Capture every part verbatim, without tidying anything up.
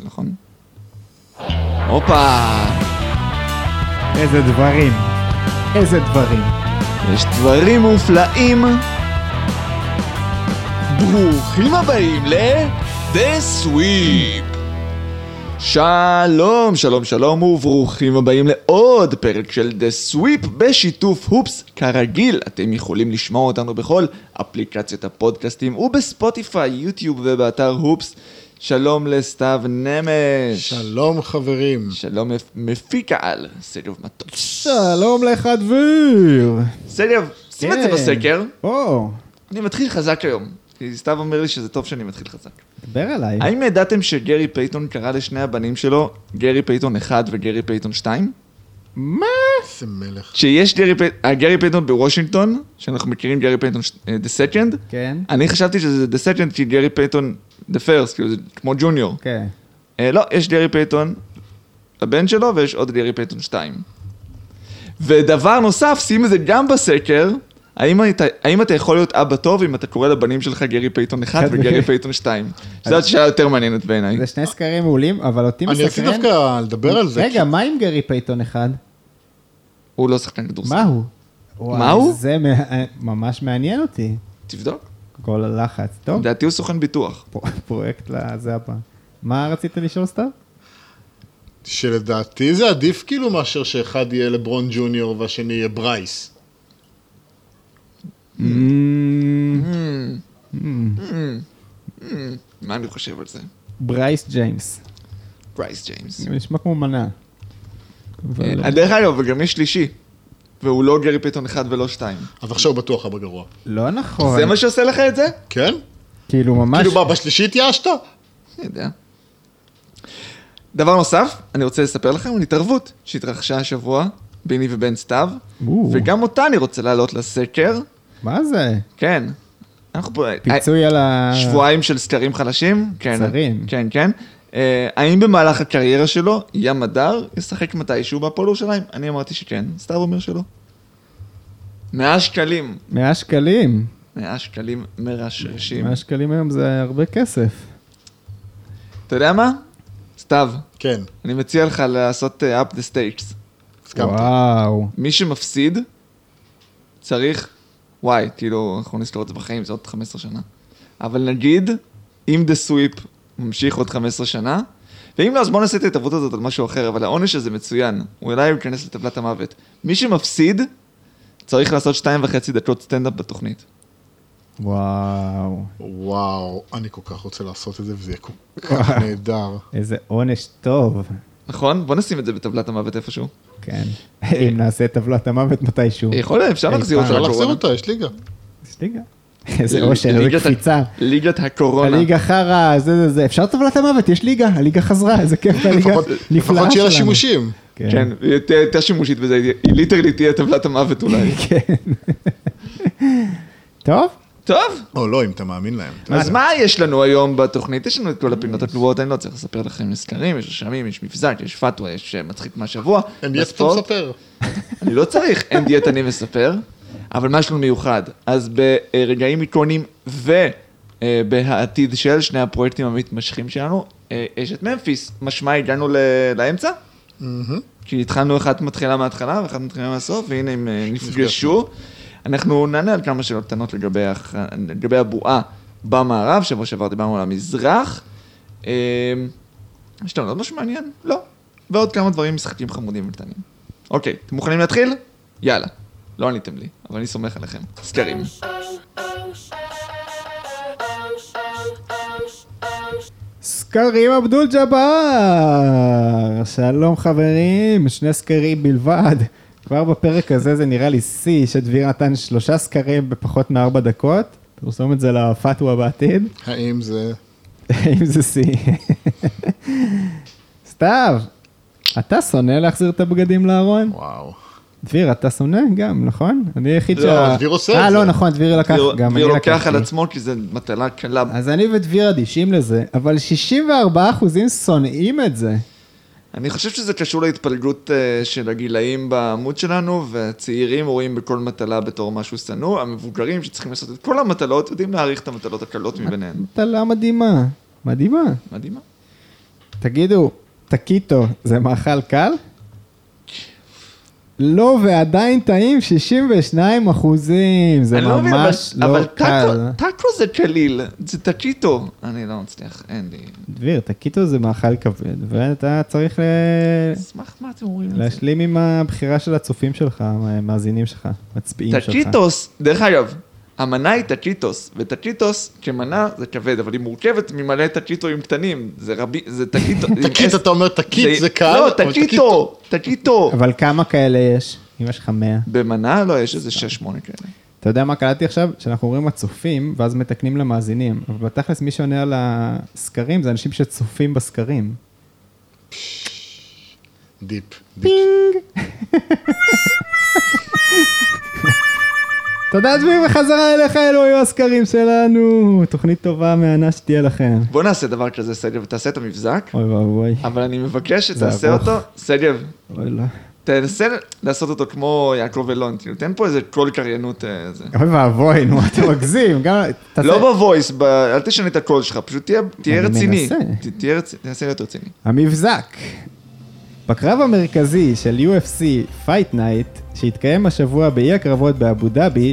נכון? הופה! איזה דברים. איזה דברים. יש דברים מופלאים. ברוכים הבאים ל-The Sweep. שלום, שלום, שלום וברוכים הבאים לעוד פרק של The Sweep בשיתוף הופס. כרגיל, אתם יכולים לשמוע אותנו בכל אפליקציות הפודקאסטים ובספוטיפיי, יוטיוב ובאתר הופס. שלום לסתיו נמש. שלום חברים. שלום מפיק העל, סגב מטוס. שלום לך דביר. סגב, שים את זה בסקר. או. אני מתחיל חזק היום. כי סתיו אומר לי שזה טוב שאני מתחיל חזק. דבר עליי. האם ידעתם שגרי פייתון קרא לשני הבנים שלו גרי פייתון אחד וגרי פייתון שתיים? מה? איזה מלך. שיש גרי פייתון, גרי פייתון בוושינגטון, שאנחנו מכירים גרי פייתון the second. כן. אני חשבתי שזה the second כי גרי פייתון the first, כאילו זה כמו ג'וניור. כן. לא, יש גרי פייתון, הבן שלו, ויש עוד גרי פייתון שתיים. ודבר נוסף, שים את זה גם בסקר, האם אתה, האם אתה יכול להיות אבא טוב אם אתה קורא לבנים שלך גרי פייתון אחד וגרי פייתון שתיים? זאת שאלה יותר מעניינת בעיניי. זה שני סקרים מעולים, אבל אותי מסקרן. אני רציתי דווקא לדבר על זה. רגע, מה עם גרי פייתון אחד? הוא לא שחקן כדורסל. מה הוא? מה הוא? זה ממש מעניין אותי. תבדוק. כל הלחץ. טוב. לדעתי הוא סוכן ביטוח. פרויקט לזה הבא. מה רצית לשאול סתיו? שלדעתי זה עדיף כאילו מאשר שאחד יהיה לברון ג'וניור והשני יהיה ברייס. מה אני חושב על זה? ברייס ג'יימס. ברייס ג'יימס. נשמע כמו מנה. הדרך אגב, וגם יש שלישי. והוא לא גרי פייתון אחד ולא שתיים. אז עכשיו בטוח אבא גרוע. לא נכון. זה מה שעושה לך את זה? כן? כאילו ממש... כאילו בא בשלישית ישת? אני יודע. דבר נוסף, אני רוצה לספר לכם על התערבות שהתרחשה השבוע ביני ובין סתיו, וגם אותה אני רוצה לעלות לסקר. מה זה? כן. אנחנו פה... פיצוי על ה... שבועיים של סקרים חלשים. קצרים. כן, כן. האם במהלך הקריירה שלו, ים הדר ישחק מתישהו בהפועל ירושלים? אני אמרתי שכן. סתיו אומר שלא. מאה שקלים. מאה שקלים. מאה שקלים מרשרשים. מאה שקלים היום זה הרבה כסף. אתה יודע מה? סתיו. כן. אני מציע לך לעשות up the stakes. וואו. מי שמפסיד צריך, וואי, כאילו, אנחנו נזכור את זה בחיים, זה עוד חמש עשרה שנה. אבל נגיד, אם the sweep ממשיך עוד חמש עשרה שנה, ואם לא, אז בוא נעשה את ההתערבות הזאת על משהו אחר, אבל העונש הזה מצוין, הוא אולי ייכנס לטבלת המוות. מי שמפסיד, צריך לעשות שתיים וחצי דקות סטנדאפ בתוכנית. וואו. וואו, אני כל כך רוצה לעשות את זה, וזה יהיה כל כך נהדר. איזה עונש טוב. נכון? בוא נשים את זה בטבלת המוות איפשהו. כן. אם נעשה טבלת המוות מתישהו. יכול להיות, אפשר להחזיר אותה אפשר לקורונה. להחזיר אותה, יש ליגה. יש ליגה. איזה אושר, איזה קפיצה. ליגת הקורונה. הליגה חרה, זה זה זה. אפשר טבלת המוות, יש ליגה, הליגה חזרה, איזה כיף הליגה נפלאה שלנו. לפחות שיהיה לה שימושים. כן, היא יותר שימושית בזה, היא ליטרלי תהיה טבלת המוות אולי. כן. טוב? טוב. או לא, אם אתה מאמין להם. אז מה יש לנו היום בתוכנית? יש לנו את כל הפינות הקבועות, אני לא צריך לספר לכם סקרים, יש רשמים, יש מבזק, יש פתווה, יש מצחיק מהשבוע. אין דיאט אתה מספר. אני לא צריך, אין דיאט אני מספר, אבל מה יש לנו מיוחד? אז ברגעים איקונים ובעתיד של שני הפרויקטים המתמשכים שלנו, יש את ממפיס, משמע הגענו לאמצע? כי התחלנו אחת מתחילה מההתחלה ואחת מתחילה מהסוף, והנה הם נפגשו. אנחנו נענה על כמה שאלות קטנות לגבי, לגבי הבועה במערב, שבוע שעבר דיברנו על המזרח. יש לנו עוד משהו מעניין? לא. ועוד כמה דברים משחקים חמודים וקטנים. אוקיי, אתם מוכנים להתחיל? יאללה. לא עניתם לי, אבל אני סומך עליכם. סקרים. סקרים אבדול ג'אבר. שלום חברים, שני סקרים בלבד. כבר בפרק הזה זה נראה לי סי, שדביר נתן שלושה סקרים בפחות מארבע דקות. תרשום את זה לפתווה בעתיד. האם זה... האם זה סי. סתיו, אתה שונא להחזיר את הבגדים לארון? וואו. דביר, אתה שונא גם, נכון? אני היחיד לא, דביר עושה את זה. אה, לא, נכון, דביר לקח גם. דביר לוקח על עצמו כי זה מטלה קלה. אז אני ודביר אדישים לזה, אבל שישים וארבעה אחוזים שונאים את זה. אני חושב שזה קשור להתפלגות של הגילאים בעמוד שלנו, והצעירים רואים בכל מטלה בתור משהו שנוא, המבוגרים שצריכים לעשות את כל המטלות, יודעים להעריך את המטלות הקלות מביניהן. מטלה מדהימה, מדהימה. מדהימה. תגידו, טקיטו זה מאכל קל? לא, ועדיין טעים שישים ושניים אחוזים, זה ממש לא קל. אבל טאקו זה קליל, זה טקיטו. אני לא מצליח, אין לי. דביר, טקיטו זה מאכל כבד, ואתה צריך אשמח מה אתם אומרים? להשלים עם הבחירה של הצופים שלך, המאזינים שלך, מצביעים שלך. טקיטוס, דרך אגב, המנה היא טקיטוס, וטקיטוס כמנה זה כבד, אבל היא מורכבת ממלא טקיטואים קטנים, זה רבי, זה טקיטו. טקית, אתה אומר טקית, זה קל? לא, טקיטו, טקיטו. אבל כמה כאלה יש? אם יש לך מאה. במנה לא, יש איזה שש שמונה כאלה. אתה יודע מה קלטתי עכשיו? שאנחנו אומרים הצופים, ואז מתקנים למאזינים, אבל בתכלס מי שעונה על הסקרים, זה אנשים שצופים בסקרים. דיפ. פינג! תודה דביר וחזרה אליך, אלו היו הסקרים שלנו. תוכנית טובה, מהנה שתהיה לכם. בוא נעשה דבר כזה, סגב, תעשה את המבזק. אוי ואבוי. אבל אני מבקש שתעשה אותו, סגב. אוי לא. תנסה לעשות אותו כמו יעקב אלון, תן פה איזה קול קריינות. אוי ואבוי, נו, אתה מגזים. לא בוויס, אל תשנה את הקול שלך, פשוט תהיה רציני. תנסה להיות רציני. המבזק. בקרב המרכזי של יו אף סי Fight Night, שהתקיים השבוע באי הקרבות באבו דאבי,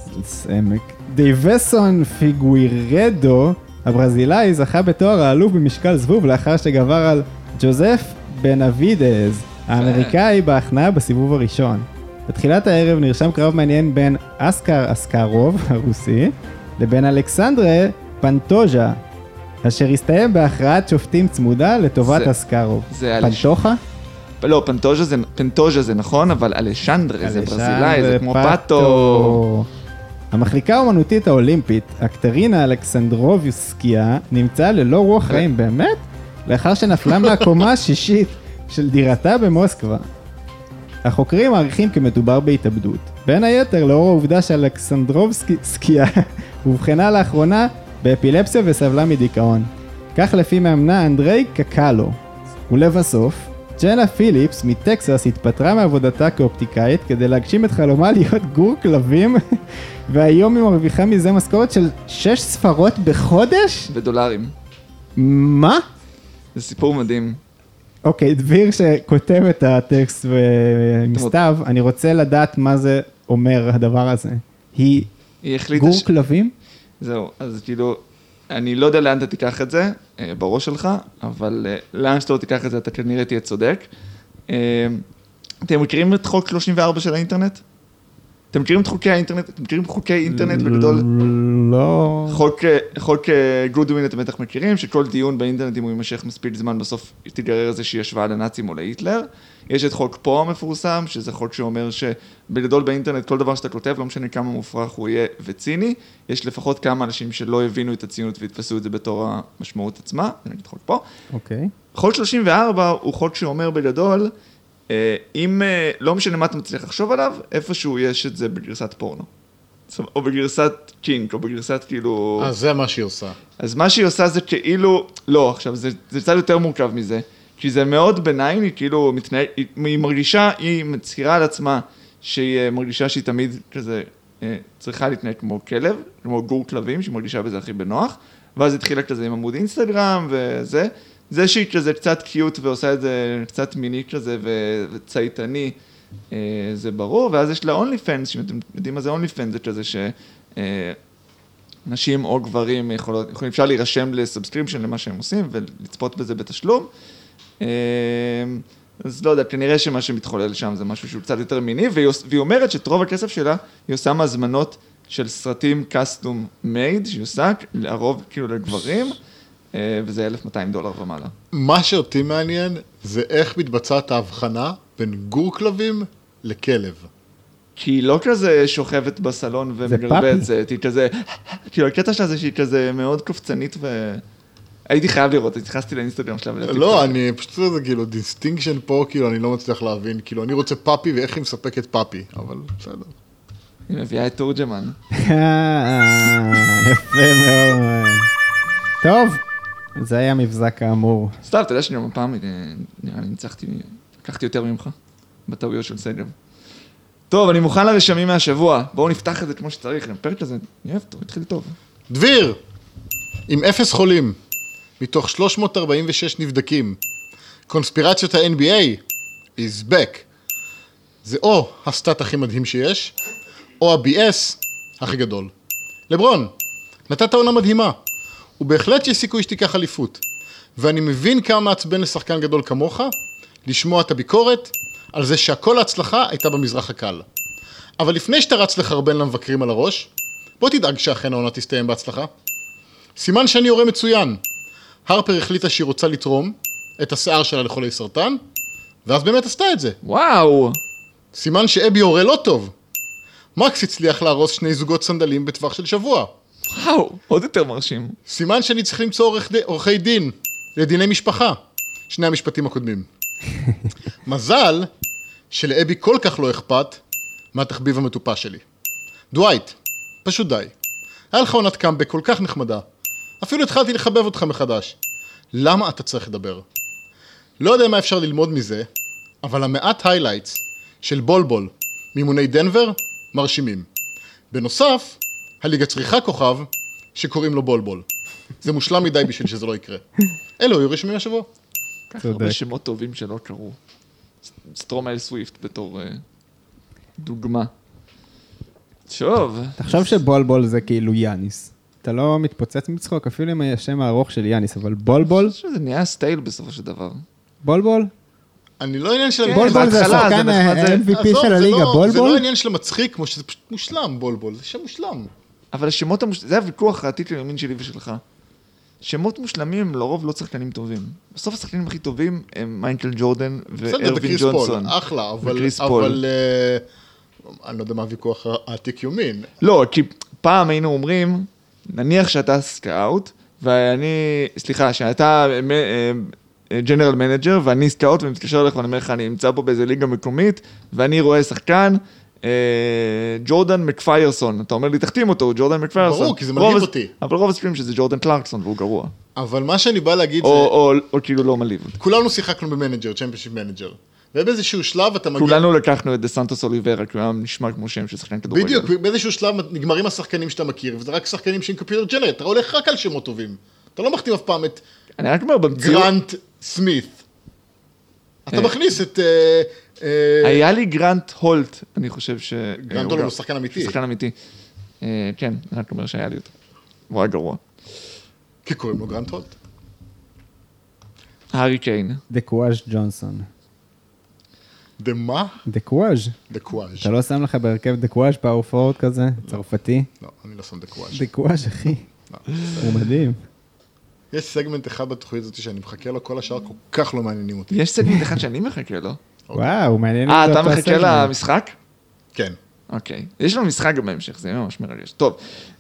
דיווסון פיגוירדו, הברזילאי, זכה בתואר האלוף במשקל זבוב לאחר שגבר על ג'וזף בנאבידז, האמריקאי בהכנעה בסיבוב הראשון. בתחילת הערב נרשם קרב מעניין בין אסקר אסקרוב, הרוסי, לבין אלכסנדרה פנטוז'ה, אשר הסתיים בהכרעת שופטים צמודה לטובת אסקרוב. פנטוחה? לא, פנטוז'ה זה נכון, אבל אלשנדרה זה ברזילאי, זה כמו פאטו. המחליקה האומנותית האולימפית, אקטרינה אלכסנדרוביסקיה, נמצאה ללא רוח חיים באמת, לאחר שנפלה מהקומה השישית של דירתה במוסקבה. החוקרים מעריכים כמדובר בהתאבדות. בין היתר, לאור העובדה שאלכסנדרוביסקיה הובחנה לאחרונה באפילפסיה וסבלה מדיכאון. כך לפי מאמנה אנדרי קקלו. ולבסוף, ג'נה פיליפס מטקסס התפטרה מעבודתה כאופטיקאית כדי להגשים את חלומה להיות גור כלבים, והיום היא מרוויחה מזה משכורת של שש ספרות בחודש? בדולרים. מה? זה סיפור מדהים. אוקיי, דביר שכותב את הטקסט ומסתיו, אני רוצה לדעת מה זה אומר הדבר הזה. היא גור ש... כלבים? זהו, אז כאילו, אני לא יודע לאן אתה תיקח את זה, בראש שלך, אבל לאן שאתה לא תיקח את זה, אתה כנראה תהיה צודק. אתם מכירים את חוק שלושים וארבע של האינטרנט? אתם מכירים את חוקי האינטרנט? אתם מכירים חוקי אינטרנט בגדול? לא. חוק, חוק גודווין אתם בטח מכירים, שכל דיון באינטרנט, אם הוא יימשך מספיק זמן, בסוף תיגרר איזושהי השוואה לנאצים או להיטלר. יש את חוק פה המפורסם, שזה חוק שאומר שבגדול באינטרנט כל דבר שאתה כותב, לא משנה כמה מופרך הוא יהיה וציני, יש לפחות כמה אנשים שלא הבינו את הציונות והתפסו את זה בתור המשמעות עצמה, זה נגיד חוק פה. אוקיי. חוק שלושים וארבע הוא חוק שאומר בגדול, אם לא משנה מה אתה מצליח לחשוב עליו, איפשהו יש את זה בגרסת פורנו. או בגרסת קינק, או בגרסת כאילו... אז זה מה שהיא עושה. אז מה שהיא עושה זה כאילו... לא, עכשיו, זה, זה קצת יותר מורכב מזה. כי זה מאוד ביניים, היא כאילו מתנהל... היא, היא מרגישה, היא מצהירה על עצמה, שהיא מרגישה שהיא תמיד כזה צריכה להתנהל כמו כלב, כמו גור כלבים, שהיא מרגישה בזה הכי בנוח. ואז התחילה כזה עם עמוד אינסטגרם וזה. זה שהיא כזה קצת קיוט ועושה את זה קצת מיני כזה וצייתני, זה ברור, ואז יש לה אונלי פנס, שאתם יודעים מה זה אונלי פנס, זה כזה שנשים או גברים יכולים, אפשר להירשם לסאבסקריפשן למה שהם עושים ולצפות בזה בתשלום, אז לא יודע, כנראה שמה שמתחולל שם זה משהו שהוא קצת יותר מיני, והיא אומרת שאת רוב הכסף שלה היא עושה מהזמנות של סרטים קסטום מייד, שהיא עושה לרוב כאילו לגברים, וזה אלף ומאתיים דולר ומעלה. מה שאותי מעניין זה איך מתבצעת ההבחנה בין גור כלבים לכלב. כי היא לא כזה שוכבת בסלון ומגרבצת, היא כזה, כאילו הקטע שלה זה שהיא כזה מאוד קופצנית ו... הייתי חייב לראות, התייחסתי לאינסטגרם שלה. לא, אני פשוט זה כאילו דיסטינקשן פה, כאילו אני לא מצליח להבין, כאילו אני רוצה פאפי ואיך היא מספקת פאפי, אבל בסדר. היא מביאה את תורג'מן. יפה מאוד. טוב. זה היה מבזק האמור. סתם, אתה יודע שגם הפעם, נראה לי ניצחתי, לקחתי יותר ממך, בטעויות של סגב. טוב, אני מוכן לרשמים מהשבוע, בואו נפתח את זה כמו שצריך, הפרק הזה, אני אוהב, טוב, התחיל טוב. דביר, עם אפס חולים. מתוך שלוש מאות ארבעים ושש נבדקים. קונספירציות ה-אן בי איי is back. זה או הסטאט הכי מדהים שיש, או ה-בי אס הכי גדול. לברון, נתת עונה מדהימה. ובהחלט יש סיכוי שתיקח אליפות. ואני מבין כמה מעצבן לשחקן גדול כמוך, לשמוע את הביקורת על זה שהכל ההצלחה הייתה במזרח הקל. אבל לפני שאתה רץ לחרבן למבקרים על הראש, בוא תדאג שאכן העונה תסתיים בהצלחה. סימן שאני הורה מצוין. הרפר החליטה שהיא רוצה לתרום את השיער שלה לחולי סרטן, ואז באמת עשתה את זה. וואו. סימן שאבי הורה לא טוב. מקס הצליח להרוס שני זוגות סנדלים בטווח של שבוע. וואו, עוד יותר מרשים. סימן שאני צריך למצוא עורך ד... עורכי דין לדיני משפחה. שני המשפטים הקודמים. מזל שלאבי כל כך לא אכפת מהתחביב המטופש שלי. דווייט, פשוט די. היה לך עונת קאמבק כל כך נחמדה. אפילו התחלתי לחבב אותך מחדש. למה אתה צריך לדבר? לא יודע מה אפשר ללמוד מזה, אבל המעט היילייטס של בולבול מימוני דנבר מרשימים. בנוסף, הליגה צריכה כוכב שקוראים לו בולבול. זה מושלם מדי בשביל שזה לא יקרה. אלו, היו רשמים השבוע. ככה הרבה שמות טובים שלא קרו. סטרומייל סוויפט בתור דוגמה. שוב. תחשוב שבולבול זה כאילו יאניס. אתה לא מתפוצץ מצחוק, אפילו עם השם הארוך של יאניס, אבל בולבול... זה נהיה סטייל בסופו של דבר. בולבול? אני לא עניין של... בולבול זה השחקן ה-אם וי פי של הליגה, בולבול? זה לא עניין של המצחיק, כמו שזה פשוט מושלם, בולבול. זה שם מושלם. אבל השמות המושלמים, זה הוויכוח העתיק לימין שלי ושלך. שמות מושלמים לרוב לא שחקנים טובים. בסוף השחקנים הכי טובים הם מייקל ג'ורדן וארווין ג'ונסון. אחלה, אבל אני לא יודע מה הוויכוח העתיק יומין. לא, כי פעם היינו אומרים, נניח שאתה סקאוט, ואני, סליחה, שאתה ג'נרל מנג'ר, ואני סקאוט ומתקשר לך ואני אומר לך, אני אמצא פה באיזה ליגה מקומית, ואני רואה שחקן, ג'ורדן מקפיירסון, אתה אומר לי, תחתים אותו, ג'ורדן מקפיירסון. ברור, כי זה מדהים אותי. אבל רוב הספרים שזה ג'ורדן קלרקסון, והוא גרוע. אבל מה שאני בא להגיד זה... או כאילו לא מליב. כולנו שיחקנו במנג'ר, צ'מפיונשיפ מנג'ר. ובאיזשהו שלב אתה מגיע... כולנו לקחנו את דה סנטוס אוליברה, כי הוא היה נשמע כמו שם של שחקן כדורגל. בדיוק, באיזשהו שלב נגמרים השחקנים שאתה מכיר, וזה רק שחקנים שהם קומפיוטר ג'נרט, אתה הולך רק על שמות טובים. אתה לא מחתים אף פעם את אני רק אומר, במציאות... גרנט סמית. אתה מכניס את... היה לי גרנט הולט, אני חושב ש... גרנט הולט הוא שחקן אמיתי. שחקן אמיתי. כן, אני רק אומר שהיה לי אותו. הוא היה גרוע. כי קוראים לו גרנט הולט. הארי קיין. דקוואז' ג'ונסון. דמה? דקוואז'. דקוואז'. אתה לא שם לך בהרכב דקוואז' פאור פורט כזה? צרפתי? לא, אני לא שם דקוואז'. דקוואז' אחי. הוא מדהים. יש סגמנט אחד בתוכנית הזאת שאני מחכה לו, כל השאר כל כך לא מעניינים אותי. יש סגמנט אחד שאני מחכה לו. וואו, מעניין. אה, אתה מחכה למשחק? כן. אוקיי. יש לנו משחק גם בהמשך, זה ממש מרגש. טוב,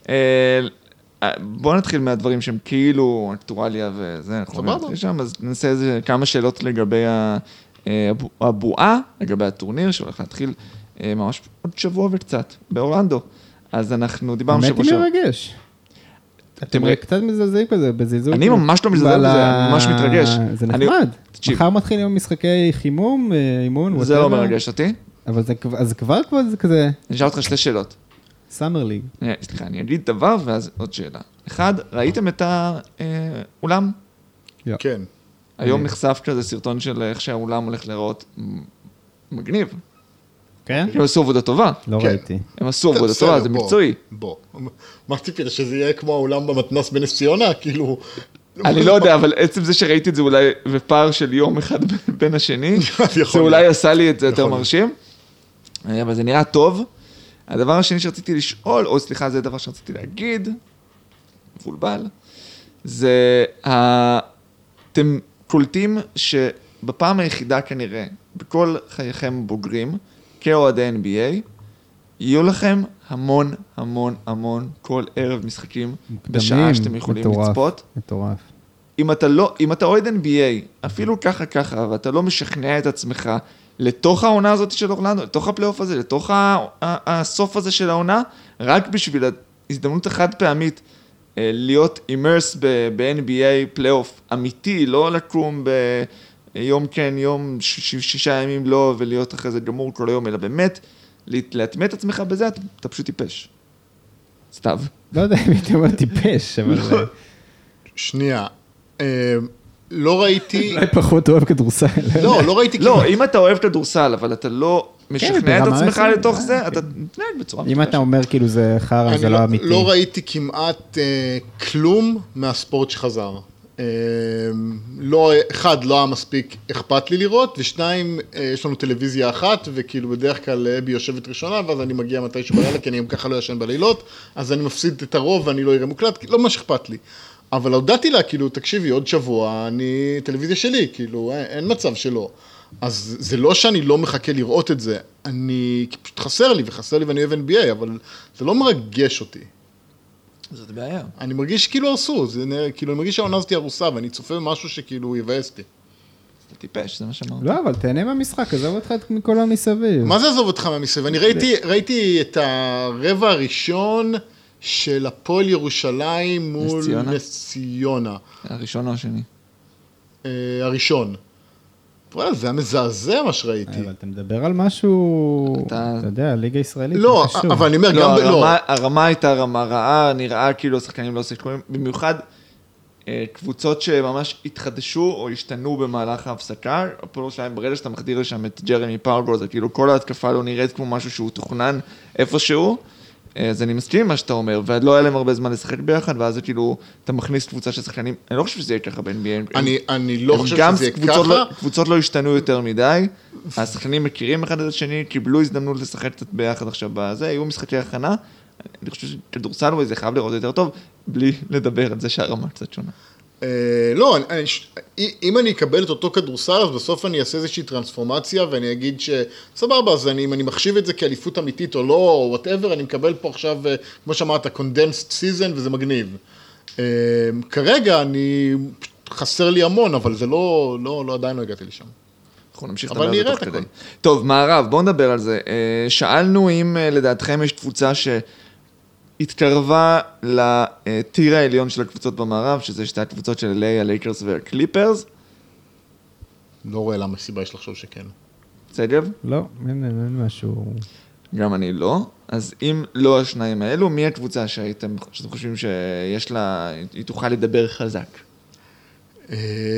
בואו נתחיל מהדברים שהם כאילו אקטואליה וזה. סבבה. אז נעשה איזה כמה שאלות לגבי הבועה, לגבי הטורניר, שהולך להתחיל ממש עוד שבוע וקצת, באורלנדו. אז אנחנו דיברנו שבוע שבוע. האמת היא מרגש. אתם קצת מזלזלים כזה, בזלזול. אני ממש לא מזלזל בזה, אני ממש מתרגש. זה נחמד. מחר מתחיל עם משחקי חימום, אימון. זה לא מרגש אותי. אבל זה כבר כבר זה כזה... אני אשאל אותך שתי שאלות. סאמר ליג. סליחה, אני אגיד דבר ואז עוד שאלה. אחד, ראיתם את האולם? כן. היום נחשף כזה סרטון של איך שהאולם הולך לראות מגניב. כן? הם עשו עבודה טובה. לא ראיתי. הם עשו עבודה טובה, זה מקצועי. בוא, מה ציפית, שזה יהיה כמו האולם במתנ"ס בנס ציונה? כאילו... אני לא יודע, אבל עצם זה שראיתי את זה אולי בפער של יום אחד בין השני, זה אולי עשה לי את זה יותר מרשים. אבל זה נראה טוב. הדבר השני שרציתי לשאול, או סליחה, זה הדבר שרציתי להגיד, מבולבל, זה, אתם קולטים שבפעם היחידה כנראה, בכל חייכם בוגרים, כאוהדי אן בי איי, יהיו לכם המון, המון, המון, כל ערב משחקים, בשעה שאתם יכולים לצפות. מטורף. אם אתה לא, אם אתה אוהד אן בי איי, אפילו ככה ככה, ואתה לא משכנע את עצמך לתוך העונה הזאת של אורלנדו, לתוך הפלייאוף הזה, לתוך הסוף הזה של העונה, רק בשביל ההזדמנות החד פעמית, להיות אימרס ב-אן בי איי פלייאוף אמיתי, לא לקום ביום כן, יום שישה ימים לא, ולהיות אחרי זה גמור כל היום, אלא באמת, להתמא את עצמך בזה, אתה פשוט טיפש. סתיו. לא יודע אם הייתי אומר טיפש, אבל... שנייה, לא ראיתי... אולי פחות אוהב כדורסל. לא, לא ראיתי... לא, אם אתה אוהב כדורסל, אבל אתה לא משכנע את ברמה עצמך מסוימת, לתוך אה, זה, כן. אתה מתנהג בצורה אם אתה אומר כאילו זה חרא, אני זה לא אמיתי. לא ראיתי כמעט אה, כלום מהספורט שחזר. אה, לא, אחד, לא היה מספיק אכפת לי לראות, ושניים, אה, יש לנו טלוויזיה אחת, וכאילו בדרך כלל אבי יושבת ראשונה, ואז אני מגיע מתישהו בלילה, כי אני גם ככה לא ישן בלילות, אז אני מפסיד את הרוב ואני לא אראה מוקלט, לא מה שאכפת לי. אבל הודעתי לה, כאילו, תקשיבי, עוד שבוע, אני, טלוויזיה שלי, כאילו, אין, אין מצב שלא. אז זה לא שאני לא מחכה לראות את זה, אני, פשוט חסר לי, וחסר לי ואני אוהב אן בי איי, אבל זה לא מרגש אותי. זאת בעיה. אני מרגיש כאילו הרסו, זה, כאילו, אני מרגיש שהעונה הזאת הרוסה, ואני צופה במשהו שכאילו יבאס לי. אתה טיפש, זה מה שאמרת. לא, אבל תהנה מהמשחק, עזוב אותך מכל המסביב. מה זה עזוב אותך מהמסביב? אני ראיתי, ראיתי את הרבע הראשון של הפועל ירושלים מול ציונה? נס ציונה. הראשון או השני? אה, הראשון. וואלה, זה היה מזעזע מה שראיתי. אבל אתה מדבר על משהו, אתה- אתה יודע, ליגה ישראלית. לא, זה חשוב. אבל אני אומר, לא, גם ב... לא. הרמה, הרמה הייתה רמה רעה, נראה כאילו השחקנים לא שיחקו, במיוחד אה, קבוצות שממש התחדשו או השתנו במהלך ההפסקה, הפועל ירושלים, ברגע שאתה מחדיר לשם את ג'רמי פאוור, זה כאילו כל ההתקפה לא נראית כמו משהו שהוא תוכנן איפשהו, אה, אז אני מסכים עם מה שאתה אומר, ולא היה להם הרבה זמן לשחק ביחד, ואז זה כאילו, אתה מכניס קבוצה של שחקנים, אני לא חושב שזה יהיה ככה ב-אן בי איי. אני, אני לא חושב גם שזה יהיה קבוצות ככה. לא, קבוצות לא השתנו יותר מדי, השחקנים מכירים אחד את השני, קיבלו הזדמנות לשחק קצת ביחד עכשיו בזה, היו משחקי הכנה, אני חושב שכדורסל וזה חייב לראות יותר טוב, בלי לדבר על זה שהרמה קצת שונה. אה, לא, אני, אני, אם אני אקבל את אותו כדורסל, אז בסוף אני אעשה איזושהי טרנספורמציה, ואני אגיד שסבבה, אז אני, אם אני מחשיב את זה כאליפות אמיתית או לא, או whatever, אני מקבל פה עכשיו, כמו שאמרת, condensed season, וזה מגניב. אה, כרגע אני, חסר לי המון, אבל זה לא, לא, לא, עדיין לא הגעתי לשם. אנחנו נמשיך אבל לדבר על זה נראה תוך את כדי. הכל. טוב, מערב, בואו נדבר על זה. אה, שאלנו אם אה, לדעתכם יש קבוצה שהתקרבה לטיר העליון של הקבוצות במערב, שזה שתי הקבוצות של אל איי, הלייקרס והקליפרס. לא רואה למה סיבה יש לחשוב שכן. סגב? לא, אין אין משהו... גם אני לא. אז אם לא השניים האלו, מי הקבוצה שהייתם, שאתם חושבים שיש לה, היא תוכל לדבר חזק? אה,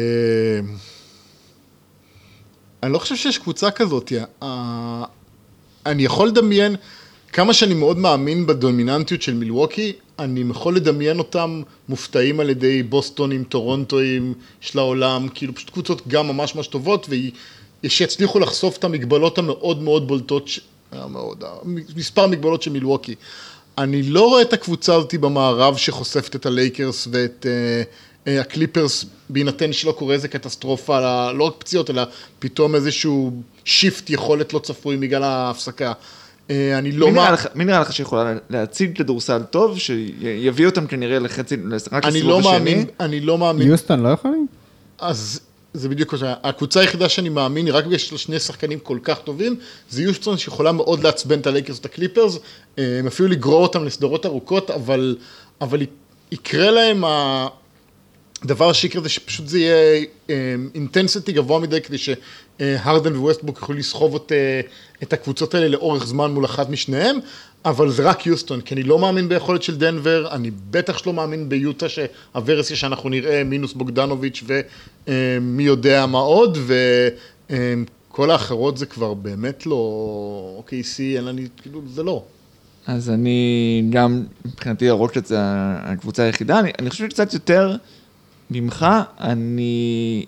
אני לא חושב שיש קבוצה כזאת. אה, אני יכול לדמיין, כמה שאני מאוד מאמין בדומיננטיות של מילווקי, אני יכול לדמיין אותם מופתעים על ידי בוסטונים, טורונטואים של העולם, כאילו פשוט קבוצות גם ממש ממש טובות, ושיצליחו לחשוף את המגבלות המאוד מאוד בולטות, ש... מאוד, מספר מגבלות של מילווקי. אני לא רואה את הקבוצה הזאת במערב שחושפת את הלייקרס ואת uh, uh, הקליפרס, בהינתן שלא קורה איזה קטסטרופה, לא רק פציעות, אלא פתאום איזשהו שיפט יכולת לא צפוי בגלל ההפסקה. Uh, אני לא... מי נראה מה... לך, מי נראה לך שיכולה להציג כדורסל טוב, שיביא אותם כנראה לחצי, רק אני לסיבוב לא השני? מאמין, אני לא מאמין. יוסטון לא יכולים? אז זה בדיוק, הקבוצה היחידה שאני מאמין, היא רק בגלל שני שחקנים כל כך טובים, זה יוסטון שיכולה מאוד לעצבן את הלייקרס ואת הקליפרס, הם אפילו לגרור אותם לסדרות ארוכות, אבל, אבל יקרה להם, הדבר שיקרה זה שפשוט זה יהיה אינטנסיטי גבוה מדי, כדי שהרדן וווסטבוק יכולו לסחוב את, את הקבוצות האלה לאורך זמן מול אחת משניהם, אבל זה רק יוסטון, כי אני לא מאמין ביכולת של דנבר, אני בטח שלא מאמין ביוטה שהוורסיה שאנחנו נראה מינוס בוגדנוביץ' ומי יודע מה עוד, וכל האחרות זה כבר באמת לא, אוקיי, סי, אין לי, כאילו, זה לא. אז אני גם, מבחינתי הרוקט זה הקבוצה היחידה, אני, אני חושב שקצת יותר ממך, אני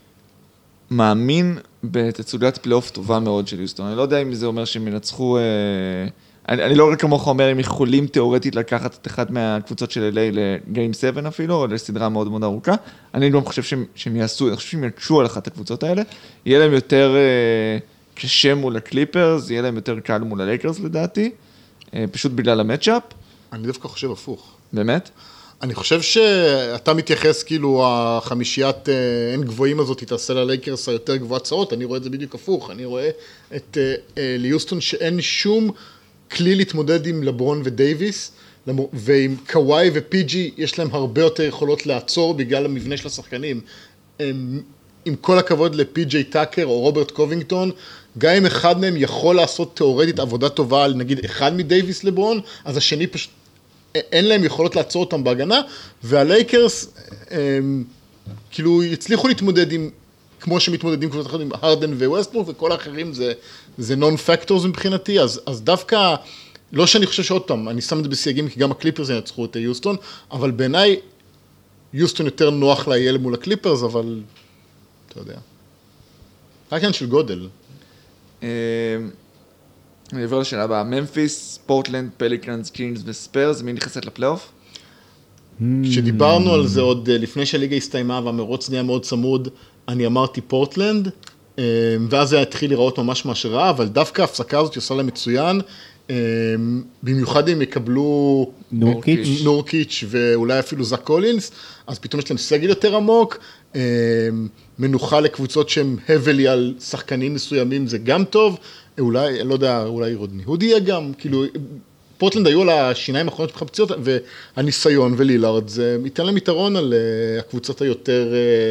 מאמין בתצוגת פלייאוף טובה מאוד של יוסטון, אני לא יודע אם זה אומר שהם ינצחו... אני, אני לא רק כמוך אומר, הם יכולים תיאורטית לקחת את אחת מהקבוצות של אל איי לגיים שבע אפילו, או לסדרה מאוד מאוד ארוכה. אני לא חושב שהם, שהם יעשו, אני חושב שהם יקשו על אחת הקבוצות האלה. יהיה להם יותר אה, קשה מול הקליפרס, יהיה להם יותר קל מול הלייקרס לדעתי, אה, פשוט בגלל המאצ'אפ. אני דווקא חושב הפוך. באמת? אני חושב שאתה מתייחס כאילו החמישיית אין גבוהים הזאת תעשה ללייקרס היותר גבוהת צעות, אני רואה את זה בדיוק הפוך, אני רואה את ליוסטון שאין שום כלי להתמודד עם לברון ודייביס, ועם קוואי ופיג'י יש להם הרבה יותר יכולות לעצור בגלל המבנה של השחקנים. עם כל הכבוד לפי.ג'יי טאקר או רוברט קובינגטון, גם אם אחד מהם יכול לעשות תיאורטית עבודה טובה על נגיד אחד מדייביס לברון, אז השני פשוט אין להם יכולות לעצור אותם בהגנה, והלייקרס, כאילו יצליחו להתמודד עם, כמו שמתמודדים קבוצות אחרות עם הרדן וווסטברוק, וכל האחרים זה, זה non-factors מבחינתי, אז, אז דווקא, לא שאני חושב שעוד פעם, אני שם את זה בסייגים, כי גם הקליפרס ינצחו את יוסטון, אבל בעיניי, יוסטון יותר נוח להיעל מול הקליפרס, אבל, אתה יודע, רק עניין של גודל. אני עובר לשאלה הבאה, ממפיס, פורטלנד, פליקאנס, קינגס וספיירס, מי נכנסת לפלייאוף? כשדיברנו על זה עוד לפני שהליגה הסתיימה והמרוץ נהיה מאוד צמוד, אני אמרתי פורטלנד, ואז זה התחיל לראות ממש ממש רע, אבל דווקא ההפסקה הזאת עושה לה מצוין, במיוחד אם יקבלו נורקיץ' נורקיץ' ואולי אפילו זק קולינס, אז פתאום יש להם סגל יותר עמוק, מנוחה לקבוצות שהם הבלי על שחקנים מסוימים, זה גם טוב, אולי, לא יודע, אולי רודני הודי יהיה גם, כאילו, פורטלנד היו על השיניים האחרונות בחפציות, והניסיון ולילארד, זה ייתן להם יתרון על הקבוצות היותר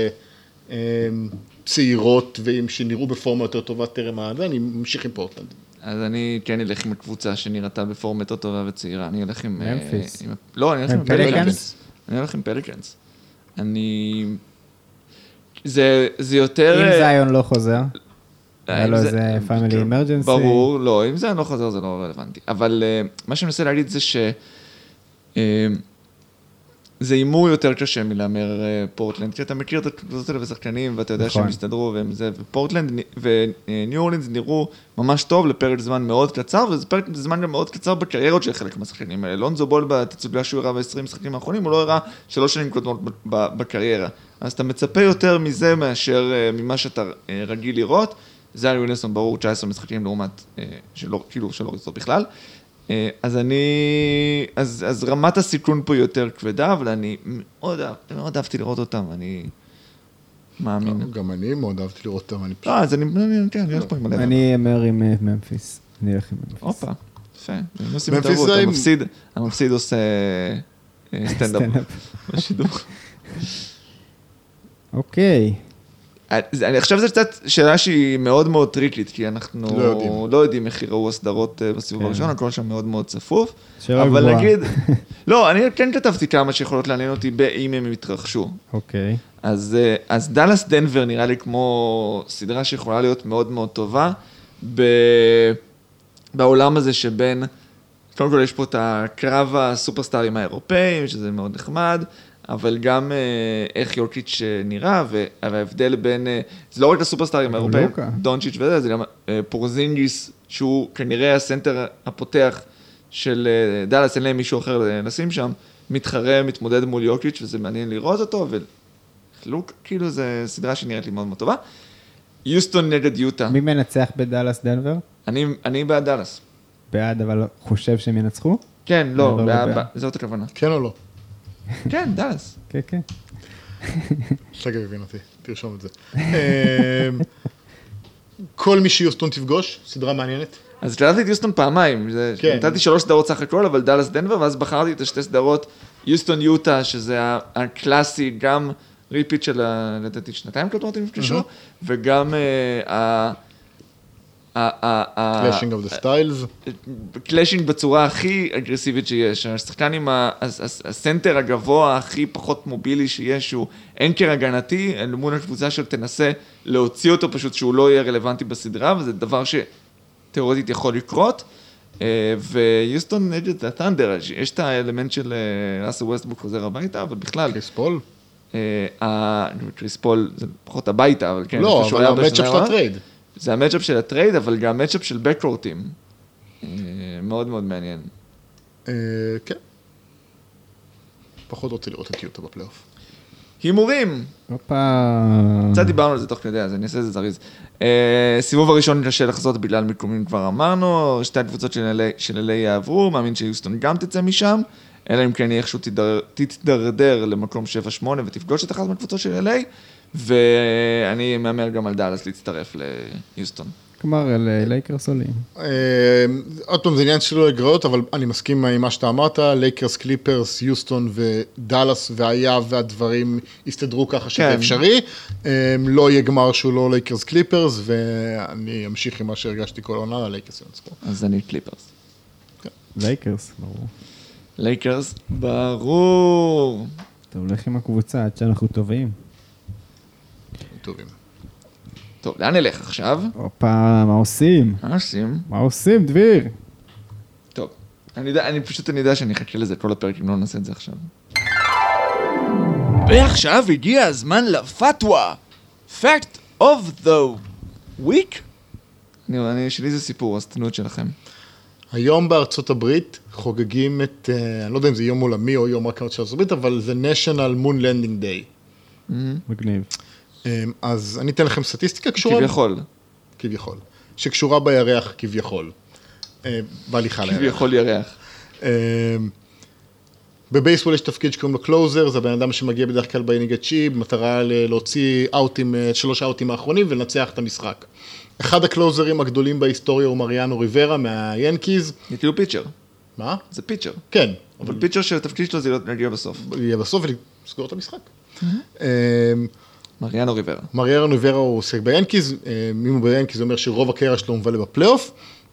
צעירות, ועם שנראו בפורמה יותר טובה טרם העד, אני ממשיך עם פורטלנד. אז אני כן אלך עם הקבוצה שנראתה בפורמה יותר טובה וצעירה, אני אלך עם... ממפיס. לא, אני אלך עם פליקאנס? אני אלך עם פליקאנס. אני... זה יותר... אם זיון לא חוזר, היה לו איזה פאמילי אמרג'נסי. ברור, לא, אם זיון לא חוזר זה לא רלוונטי. אבל מה שאני מנסה להגיד זה ש... זה אימור יותר קשה מלאמר פורטלנד, כי אתה מכיר את הקבוצות האלה ושחקנים, ואתה יודע שהם הסתדרו, ופורטלנד וניו אורלינס נראו ממש טוב לפרק זמן מאוד קצר, וזה פרק זמן גם מאוד קצר בקריירות של חלק מהשחקנים האלה. לונזו בול בתצוגה שהוא הראה ב-עשרים משחקים האחרונים, הוא לא הראה שלוש שנים קודמות בקריירה. אז אתה מצפה יותר מזה מאשר ממה שאתה רגיל לראות. זיון וויליאמסון ברור תשע עשרה משחקים לעומת, כאילו שלא רצות בכלל. אז אני, אז, אז רמת הסיכון פה יותר כבדה, אבל אני מאוד, מאוד אהבתי לראות אותם, אני מאמין. גם אני מאוד אהבתי לראות אותם, אני פשוט... לא, אז אני, כן, אני הולך פה עם הלב. אני אמר עם ממפיס, אני הולך עם ממפיס. אופה, יפה. ממפיס זה עם... המפסיד, המפסיד עושה סטנדאפ בשידור. אוקיי. אני חושב שזו קצת שאלה שהיא מאוד מאוד טריקית, כי אנחנו לא יודעים. לא יודעים איך יראו הסדרות בסיבוב הראשון, הכל שם מאוד מאוד צפוף. שאלה אבל גבוהה. נגיד, לא, אני כן כתבתי כמה שיכולות לעניין אותי אם הם יתרחשו. אוקיי. אז, אז דלס דנבר נראה לי כמו סדרה שיכולה להיות מאוד מאוד טובה, ב... בעולם הזה שבין, קודם כל יש פה את הקרב הסופרסטארים האירופאים, שזה מאוד נחמד, אבל גם איך יורקיץ' נראה, וההבדל בין, זה לא רק הסופרסטארים האירופאים, דונצ'יץ' וזה, זה גם פורזינגיס, שהוא כנראה הסנטר הפותח של דלס, אין להם מישהו אחר לשים שם, מתחרה, מתמודד מול יורקיץ', וזה מעניין לראות אותו, ולוק, כאילו זה סדרה שנראית לי מאוד מאוד טובה. יוסטון נגד יוטה. מי מנצח בדלס דנבר? אני, אני בעד דלס. בעד, אבל חושב שהם ינצחו? כן, לא, זאת הכוונה. כן או לא? כן, דלס. כן, כן. שגב הבין אותי, תרשום את זה. כל מי שיוסטון תפגוש, סדרה מעניינת. אז קלטתי את יוסטון פעמיים, נתתי שלוש סדרות סך הכל, אבל דלס דנבר, ואז בחרתי את השתי סדרות, יוסטון יוטה, שזה הקלאסי, גם ריפיט של, לדעתי, שנתיים קודמות הם נפגשו, וגם ה... קלאשינג אוף דה סטיילס. קלאשינג בצורה הכי אגרסיבית שיש, השחקן עם הסנטר הגבוה הכי פחות מובילי שיש, שהוא אנקר הגנתי, אל מול הקבוצה של תנסה להוציא אותו פשוט שהוא לא יהיה רלוונטי בסדרה, וזה דבר שתיאורטית יכול לקרות, ויוסטון נגד הטנדר, יש את האלמנט של ראסל ווסטברוק חוזר הביתה, אבל בכלל... קריס פול? קריס פול זה פחות הביתה, אבל כן. לא, אבל המצ'אפ של הטרייד. זה המצ'אפ של הטרייד, אבל גם המצ'אפ של בקרורטים. מאוד מאוד מעניין. כן. פחות רוצה לראות את יוטה בפלייאוף. הימורים. הופה. קצת דיברנו על זה תוך כדי, אז אני אעשה את זה זריז. סיבוב הראשון קשה לחזות בגלל מיקומים כבר אמרנו, שתי הקבוצות של אל איי יעברו, מאמין שיוסטון גם תצא משם, אלא אם כן איכשהו תתדרדר למקום שבע שמונה ותפגוש את אחת מהקבוצות של אל איי, ואני מאמר גם על דאלאס להצטרף ליוסטון. כלומר, לייקרס עולים. עוד פעם, זה עניין שלא לגרעות, אבל אני מסכים עם מה שאתה אמרת, לייקרס, קליפרס, יוסטון ודאלאס והיה והדברים הסתדרו ככה שזה אפשרי. לא יהיה גמר שהוא לא לייקרס, קליפרס, ואני אמשיך עם מה שהרגשתי כל העונה, לייקרס ינצחו. אז אני קליפרס. לייקרס, ברור. לייקרס, ברור. אתה הולך עם הקבוצה עד שאנחנו טובים. טובים. טוב, לאן נלך עכשיו? הופה, מה עושים? מה עושים? מה עושים, דביר? טוב, אני, יודע, אני פשוט אני יודע שאני אחכה לזה כל הפרק, אם לא נעשה את זה עכשיו. ועכשיו הגיע הזמן לפתווה. Fact of the week? אני, אני, שלי זה סיפור, אז תנו את שלכם. היום בארצות הברית חוגגים את, אני לא יודע אם זה יום עולמי או יום רק של ארצות הברית, אבל זה National Moon Landing Day. מגניב. אז אני אתן לכם סטטיסטיקה קשורה. כביכול. כביכול. שקשורה בירח כביכול. בהליכה לירח. כביכול ירח. בבייסבול יש תפקיד שקוראים לו קלוזר, זה הבן אדם שמגיע בדרך כלל באינינג התשיעי, במטרה להוציא אאוטים, שלוש האוטים האחרונים ולנצח את המשחק. אחד הקלוזרים הגדולים בהיסטוריה הוא מריאנו ריברה מהיאנקיז. זה כאילו פיצ'ר. מה? זה פיצ'ר. כן. אבל פיצ'ר שהתפקיד שלו זה להגיע בסוף. יהיה בסוף ולסגור את המשחק. מריאנו ריברה. מריאנו ריברה הוא עוסק ביאנקיז, אם הוא ביאנקיז זה אומר שרוב הקריירה שלו הוא מבלה בפלייאוף.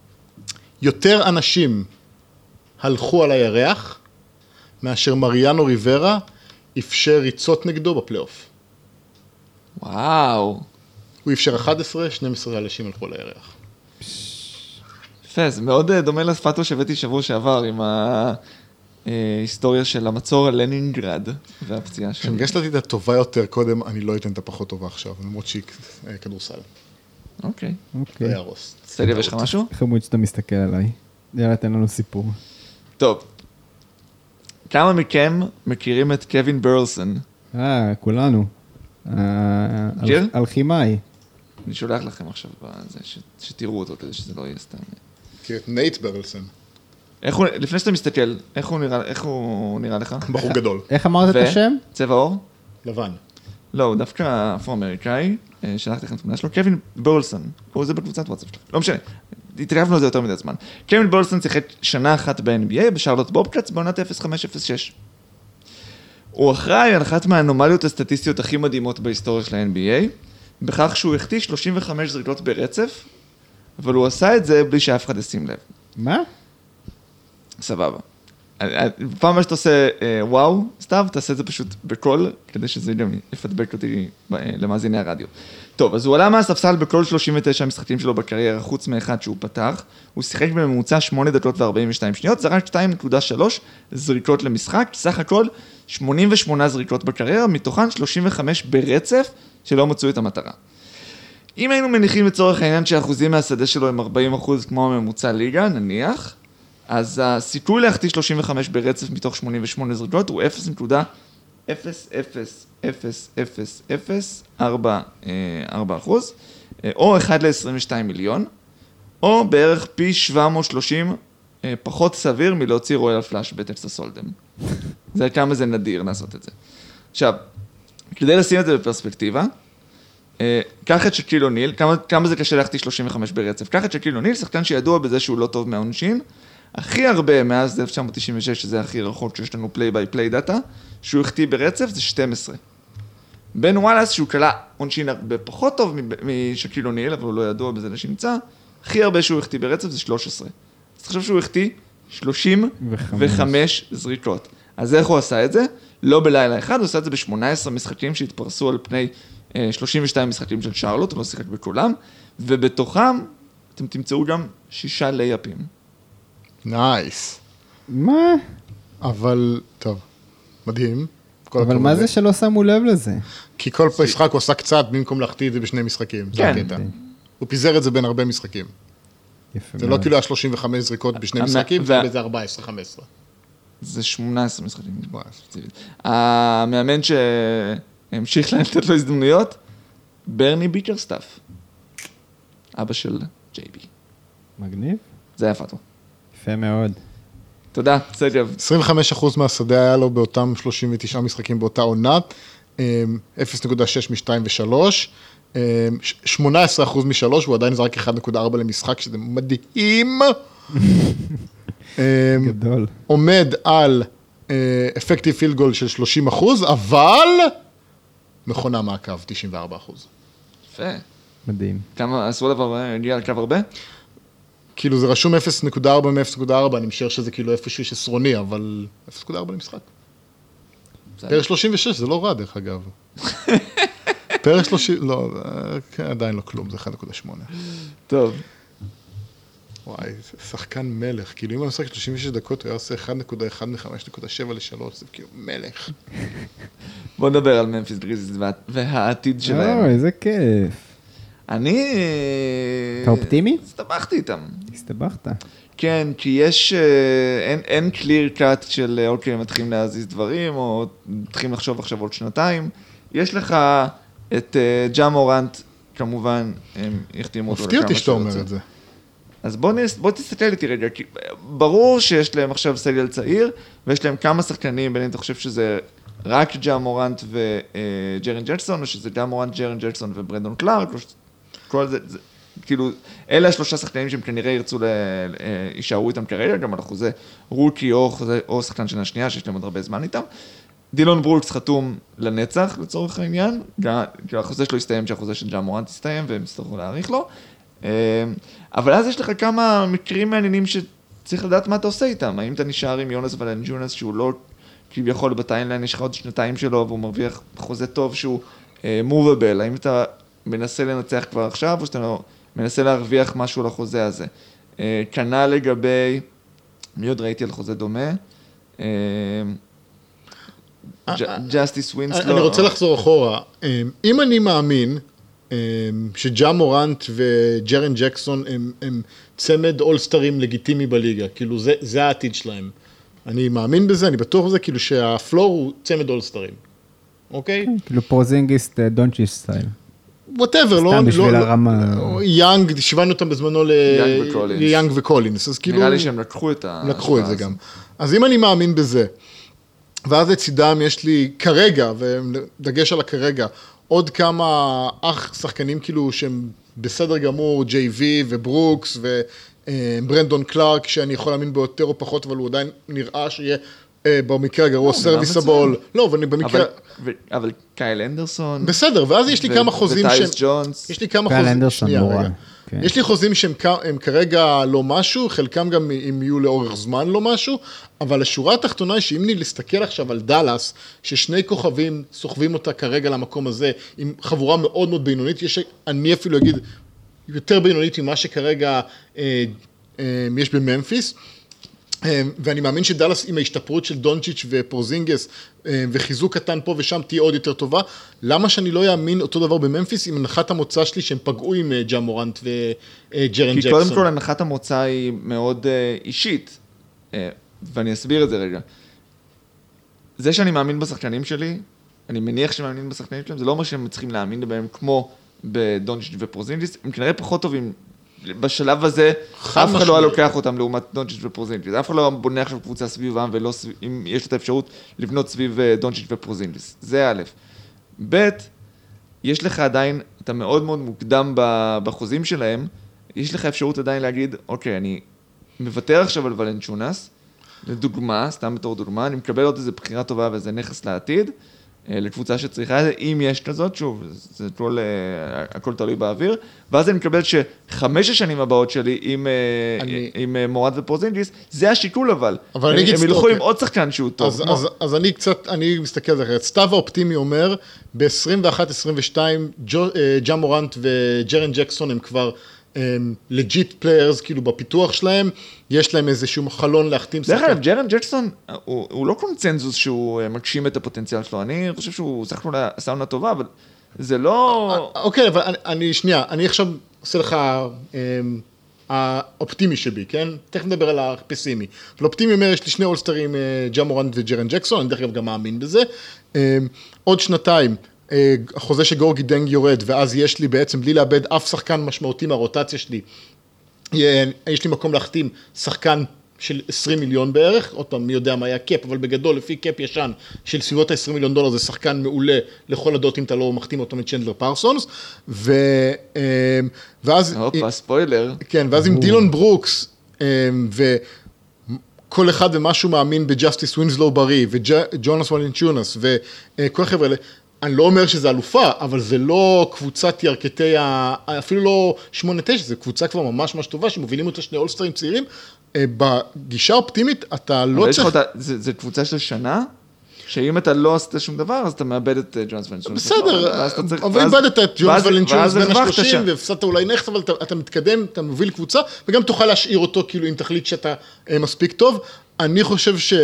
יותר אנשים הלכו על הירח, מאשר מריאנו ריברה אפשר ריצות נגדו בפלייאוף. וואו. הוא אפשר אחת עשרה, שנים עשר אנשים הלכו על הירח. יפה, זה מאוד דומה לפאטו שהבאתי שבוע שעבר עם ההיסטוריה של המצור על לנינגרד והפציעה שלי. כשנגשת את הטובה יותר קודם, אני לא אתן את הפחות טובה עכשיו, למרות שהיא כדורסל. אוקיי. אוקיי. לא ירוס. סטליה, יש לך משהו? חמוד שאתה מסתכל עליי. יאללה, תן לנו סיפור. טוב. כמה מכם מכירים את קווין ברלסון? אה, כולנו. מכיר? אלכימאי. אני שולח לכם עכשיו בזה, שתראו אותו כדי שזה לא יהיה סתם. מכיר את נייט ברלסון. איך הוא, לפני שאתה מסתכל, איך הוא נראה, איך הוא נראה לך? בחור גדול. איך אמרת את השם? צבע עור? לבן. לא, הוא דווקא אפרו-אמריקאי, שלחתי לכם תמונה שלו, קווין ברלסון, הוא זה בקבוצת וואטסאפ שלו, לא משנה, התרחבנו על זה יותר מדי זמן. קווין ברלסון שיחק שנה אחת ב-אן בי איי, בשרלוט בובקאטס, בעונת אפס חמש אפס שש. הוא אחראי על אחת מהאנומליות הסטטיסטיות הכי מדהימות בהיסטוריה של ה-אן בי איי, בכך שהוא החטיא שלושים וחמש זריקות ברצף, אבל הוא עשה את זה בלי שאף אחד ישים לב. מה? סבבה. פעם מה שאתה עושה וואו, סתיו, תעשה את זה פשוט בקול, כדי שזה גם יפדבק אותי למאזיני הרדיו. טוב, אז הוא עלה מהספסל בכל שלושים ותשע המשחקים שלו בקריירה, חוץ מאחד שהוא פתח. הוא שיחק בממוצע שמונה דקות ו-ארבעים ושתיים שניות, זרק שתיים נקודה שלוש זריקות למשחק, סך הכל שמונים ושמונה זריקות בקריירה, מתוכן שלושים וחמש ברצף שלא מצאו את המטרה. אם היינו מניחים לצורך העניין שהאחוזים מהשדה שלו הם ארבעים אחוז כמו הממוצע ליגה, נניח, אז הסיכוי להחטיא שלושים וחמש ברצף מתוך שמונים ושמונה זריקות הוא אפס נקודה אפס אפס אפס אפס אפס ארבע אחוז, או אחד ל-עשרים ושתיים מיליון, או בערך פי שבע מאות ושלושים פחות סביר מלהוציא רויאל פלאש בטקסס הולדם. זה כמה זה נדיר לעשות את זה. עכשיו, כדי לשים את זה בפרספקטיבה, קח את שקיל אוניל, כמה, כמה זה קשה להחטיא שלושים וחמש ברצף, קח את שקיל אוניל, שחקן שידוע בזה שהוא לא טוב מהעונשין, הכי הרבה מאז אלף תשע מאות תשעים ושש, שזה הכי רחוק שיש לנו פליי ביי פליי דאטה, שהוא החטיא ברצף זה שתים עשרה. בן וואלאס, שהוא קלה עונשין הרבה פחות טוב משקיל אוניל, אבל הוא לא ידוע בזה לשמצא, הכי הרבה שהוא החטיא ברצף זה שלוש עשרה. אז תחשוב שהוא החטיא שלושים וחמש זריקות. אז איך הוא עשה את זה? לא בלילה אחד, הוא עשה את זה ב-שמונה עשרה משחקים שהתפרסו על פני שלושים ושתיים משחקים של שרלוט, הוא לא שיחק בכולם, ובתוכם אתם תמצאו גם שישה לייפים. נייס. מה? אבל, טוב, מדהים. אבל מה זה שלא שמו לב לזה? כי כל משחק הוא עשה קצת במקום להחטיא את זה בשני משחקים. כן. הוא פיזר את זה בין הרבה משחקים. זה לא כאילו היה שלושים וחמש זריקות בשני משחקים, זה היה ארבע עשרה חמש עשרה. זה שמונה עשרה משחקים. המאמן שהמשיך לתת לו הזדמנויות, ברני ביקרסטאף. אבא של ג'יי בי. מגניב. זה היה פאטו. יפה מאוד. תודה, סגב. עשרים וחמישה אחוז מהשדה היה לו באותם שלושים ותשעה משחקים באותה עונה, אפס נקודה שש מ-שתיים ושלוש, שמונה עשרה אחוז משלוש, והוא עדיין זרק אחד נקודה ארבע למשחק, שזה מדהים. גדול. עומד על אפקטיב פילד גול של שלושים אחוז, אבל מכונה מעקב, תשעים וארבעה אחוז. יפה. מדהים. כמה, עשו עליו, הגיע על קו הרבה? כאילו זה רשום אפס נקודה ארבע מ-אפס נקודה ארבע, אני משער שזה כאילו איפשהו שסרוני, אבל אפס נקודה ארבע למשחק. פר שלושים ושש, זה לא רע דרך אגב. פרק שלושים, לא, עדיין לא כלום, זה אחד נקודה שמונה. טוב. וואי, שחקן מלך, כאילו אם הוא משחק שלושים ושש דקות, הוא היה עושה אחד נקודה אחת מ-חמש נקודה שבע ל-שלוש, זה כאילו מלך. בוא נדבר על ממפיס גריזליז והעתיד שלהם. אוי, איזה כיף. אני... אתה אופטימי? הסתבכתי איתם. הסתבכת. כן, כי יש, אין, אין clear cut של אוקיי, מתחילים להזיז דברים, או מתחילים לחשוב עכשיו עוד שנתיים. יש לך את ג'ה מורנט, כמובן, הם החתימו אותו מפתיע אותי שאתה אומר את זה. אז בוא, נס, בוא תסתכל איתי רגע, כי ברור שיש להם עכשיו סגל צעיר, ויש להם כמה שחקנים, בין אם אתה חושב שזה רק ג'ה מורנט וג'רן ג'קסון, או שזה ג'ה מורנט, ג'רן ג'קסון וברנדון קלארק, או כל זה, זה, כאילו, אלה השלושה שחקנים שהם כנראה ירצו, יישארו איתם כרגע, גם על אחוזי רוקי או, או שחקן שנה שנייה, שיש להם עוד הרבה זמן איתם. דילון ברוקס חתום לנצח, לצורך העניין, כי החוזה שלו יסתיים, שהחוזה של ג'ה מורנט יסתיים, והם יצטרכו להאריך לו. אבל אז יש לך כמה מקרים מעניינים שצריך לדעת מה אתה עושה איתם. האם אתה נשאר עם יונס ולנג'ונס, שהוא לא כביכול בטיינליין, יש לך עוד שנתיים שלו, והוא מרוויח חוזה טוב שהוא מובבל. האם אתה מנסה לנצח כבר עכשיו, או שאתה מנסה להרוויח משהו לחוזה הזה. כנ"ל לגבי, מי עוד ראיתי על חוזה דומה? ג'סטיס ווינסלו. אני רוצה לחזור אחורה. אם אני מאמין שג'ה מורנט וג'רן ג'קסון הם צמד אולסטרים לגיטימי בליגה, כאילו זה העתיד שלהם. אני מאמין בזה, אני בטוח בזה, כאילו שהפלור הוא צמד אולסטרים. אוקיי? כאילו פרוזינגיסט דונצ'יש סטייל. whatever, לא, סתם בשביל הרמה. יאנג, שבנו אותם בזמנו ליאנג וקולינס, אז כאילו... נראה לי שהם לקחו את ה... לקחו את זה גם. אז אם אני מאמין בזה, ואז לצידם יש לי כרגע, ודגש על הכרגע, עוד כמה אח שחקנים כאילו שהם בסדר גמור, ג'יי וי וברוקס וברנדון קלארק, שאני יכול להאמין ביותר או פחות, אבל הוא עדיין נראה שיהיה במקרה הגרוע סרוויסבול. לא, אבל במקרה... אבל קייל אנדרסון... בסדר, ואז יש לי כמה חוזים שהם... וטייס ג'ונס... יש לי כמה קייל חוזים... אנדרסון נורא. יש לי חוזים שהם כרגע לא משהו, חלקם גם אם יהיו לאורך זמן לא משהו, אבל השורה התחתונה היא שאם לי להסתכל עכשיו על דלס, ששני כוכבים סוחבים אותה כרגע למקום הזה, עם חבורה מאוד מאוד בינונית, יש, אני אפילו אגיד, יותר בינונית ממה שכרגע אה, אה, יש בממפיס, ואני מאמין שדלס עם ההשתפרות של דונצ'יץ' ופורזינגס וחיזוק קטן פה ושם תהיה עוד יותר טובה. למה שאני לא יאמין אותו דבר בממפיס עם הנחת המוצא שלי שהם פגעו עם ג'ה מורנט וג'רן ג'קסון? כי קודם כל הנחת המוצא היא מאוד אישית, ואני אסביר את זה רגע. זה שאני מאמין בשחקנים שלי, אני מניח שאני מאמין בשחקנים שלהם, זה לא אומר שהם צריכים להאמין בהם כמו בדונצ'יץ' ופורזינגס, הם כנראה פחות טובים. בשלב הזה, אף אחד לא לוקח אותם לעומת דונצ'יץ' ופרוזינגיס. אף אחד לא בונה עכשיו קבוצה סביבם, ולא סביב, אם יש את האפשרות לבנות סביב דונצ'יץ' ופרוזינגיס. זה א'. ב', יש לך עדיין, אתה מאוד מאוד מוקדם בחוזים שלהם, יש לך אפשרות עדיין להגיד, אוקיי, אני מוותר עכשיו על ולנצ'ונס, לדוגמה, סתם בתור דוגמה, אני מקבל עוד איזו בחירה טובה ואיזה נכס לעתיד, לקבוצה שצריכה את זה, אם יש כזאת, שוב, זה כל, הכל תלוי באוויר, ואז אני מקבל שחמש השנים הבאות שלי עם, אני... עם מורד ופרוזינגיס, זה השיקול אבל. אבל הם, אני אגיד... הם ילכו עם עוד שחקן שהוא טוב. אז, אז, אז אני קצת, אני מסתכל על זה, סתיו האופטימי אומר, ב-עשרים ואחת עשרים ושתיים, ג'ה מורנט וג'רן ג'קסון הם כבר לג'יט פליירס, כאילו בפיתוח שלהם, יש להם איזשהו חלון להחתים שחקן. דרך אגב, ג'רן ג'קסון, הוא, הוא לא קונצנזוס שהוא מגשים את הפוטנציאל שלו, אני חושב שהוא שחקנו לסאונה טובה, אבל זה לא... אוקיי, אבל אני, אני שנייה, אני עכשיו עושה לך האופטימי שבי, כן? תכף נדבר על הפסימי. אבל האופטימי אומר, יש לי שני אולסטרים, ג'ה מורנט וג'רן ג'קסון, אני דרך אגב גם מאמין בזה. עוד שנתיים, החוזה שגורגי דנג יורד, ואז יש לי בעצם, בלי לאבד אף שחקן משמעותי מהרוטציה שלי, יש לי מקום להחתים שחקן של עשרים מיליון בערך, עוד פעם, מי יודע מה היה קאפ, אבל בגדול, לפי קאפ ישן, של סביבות ה-עשרים מיליון דולר, זה שחקן מעולה לכל הדעות, אם אתה לא מחתים אותו מצ'נדלר פרסונס, ו... ואז... הופה, ספוילר. כן, ואז עם דילון ברוקס, וכל אחד ומשהו מאמין בג'סטיס ווינסלו בריא, וג'ונס ולנצ'ונס, וכל החבר'ה האלה, אני לא אומר שזה אלופה, אבל זה לא קבוצת ירקתי, אפילו לא שמונה תשע, זה קבוצה כבר ממש ממש טובה, שמובילים אותה שני אולסטרים צעירים. בגישה אופטימית, אתה לא צריך... זה קבוצה של שנה? שאם אתה לא עשית שום דבר, אז אתה מאבד את ג'ונס ולנצ'ונס. בסדר, אבל איבדת את ג'ונס ולנצ'ונס בין ה-שלושים, והפסדת אולי נכס, אבל אתה מתקדם, אתה מוביל קבוצה, וגם תוכל להשאיר אותו, כאילו, אם תחליט שאתה מספיק טוב. אני חושב ש...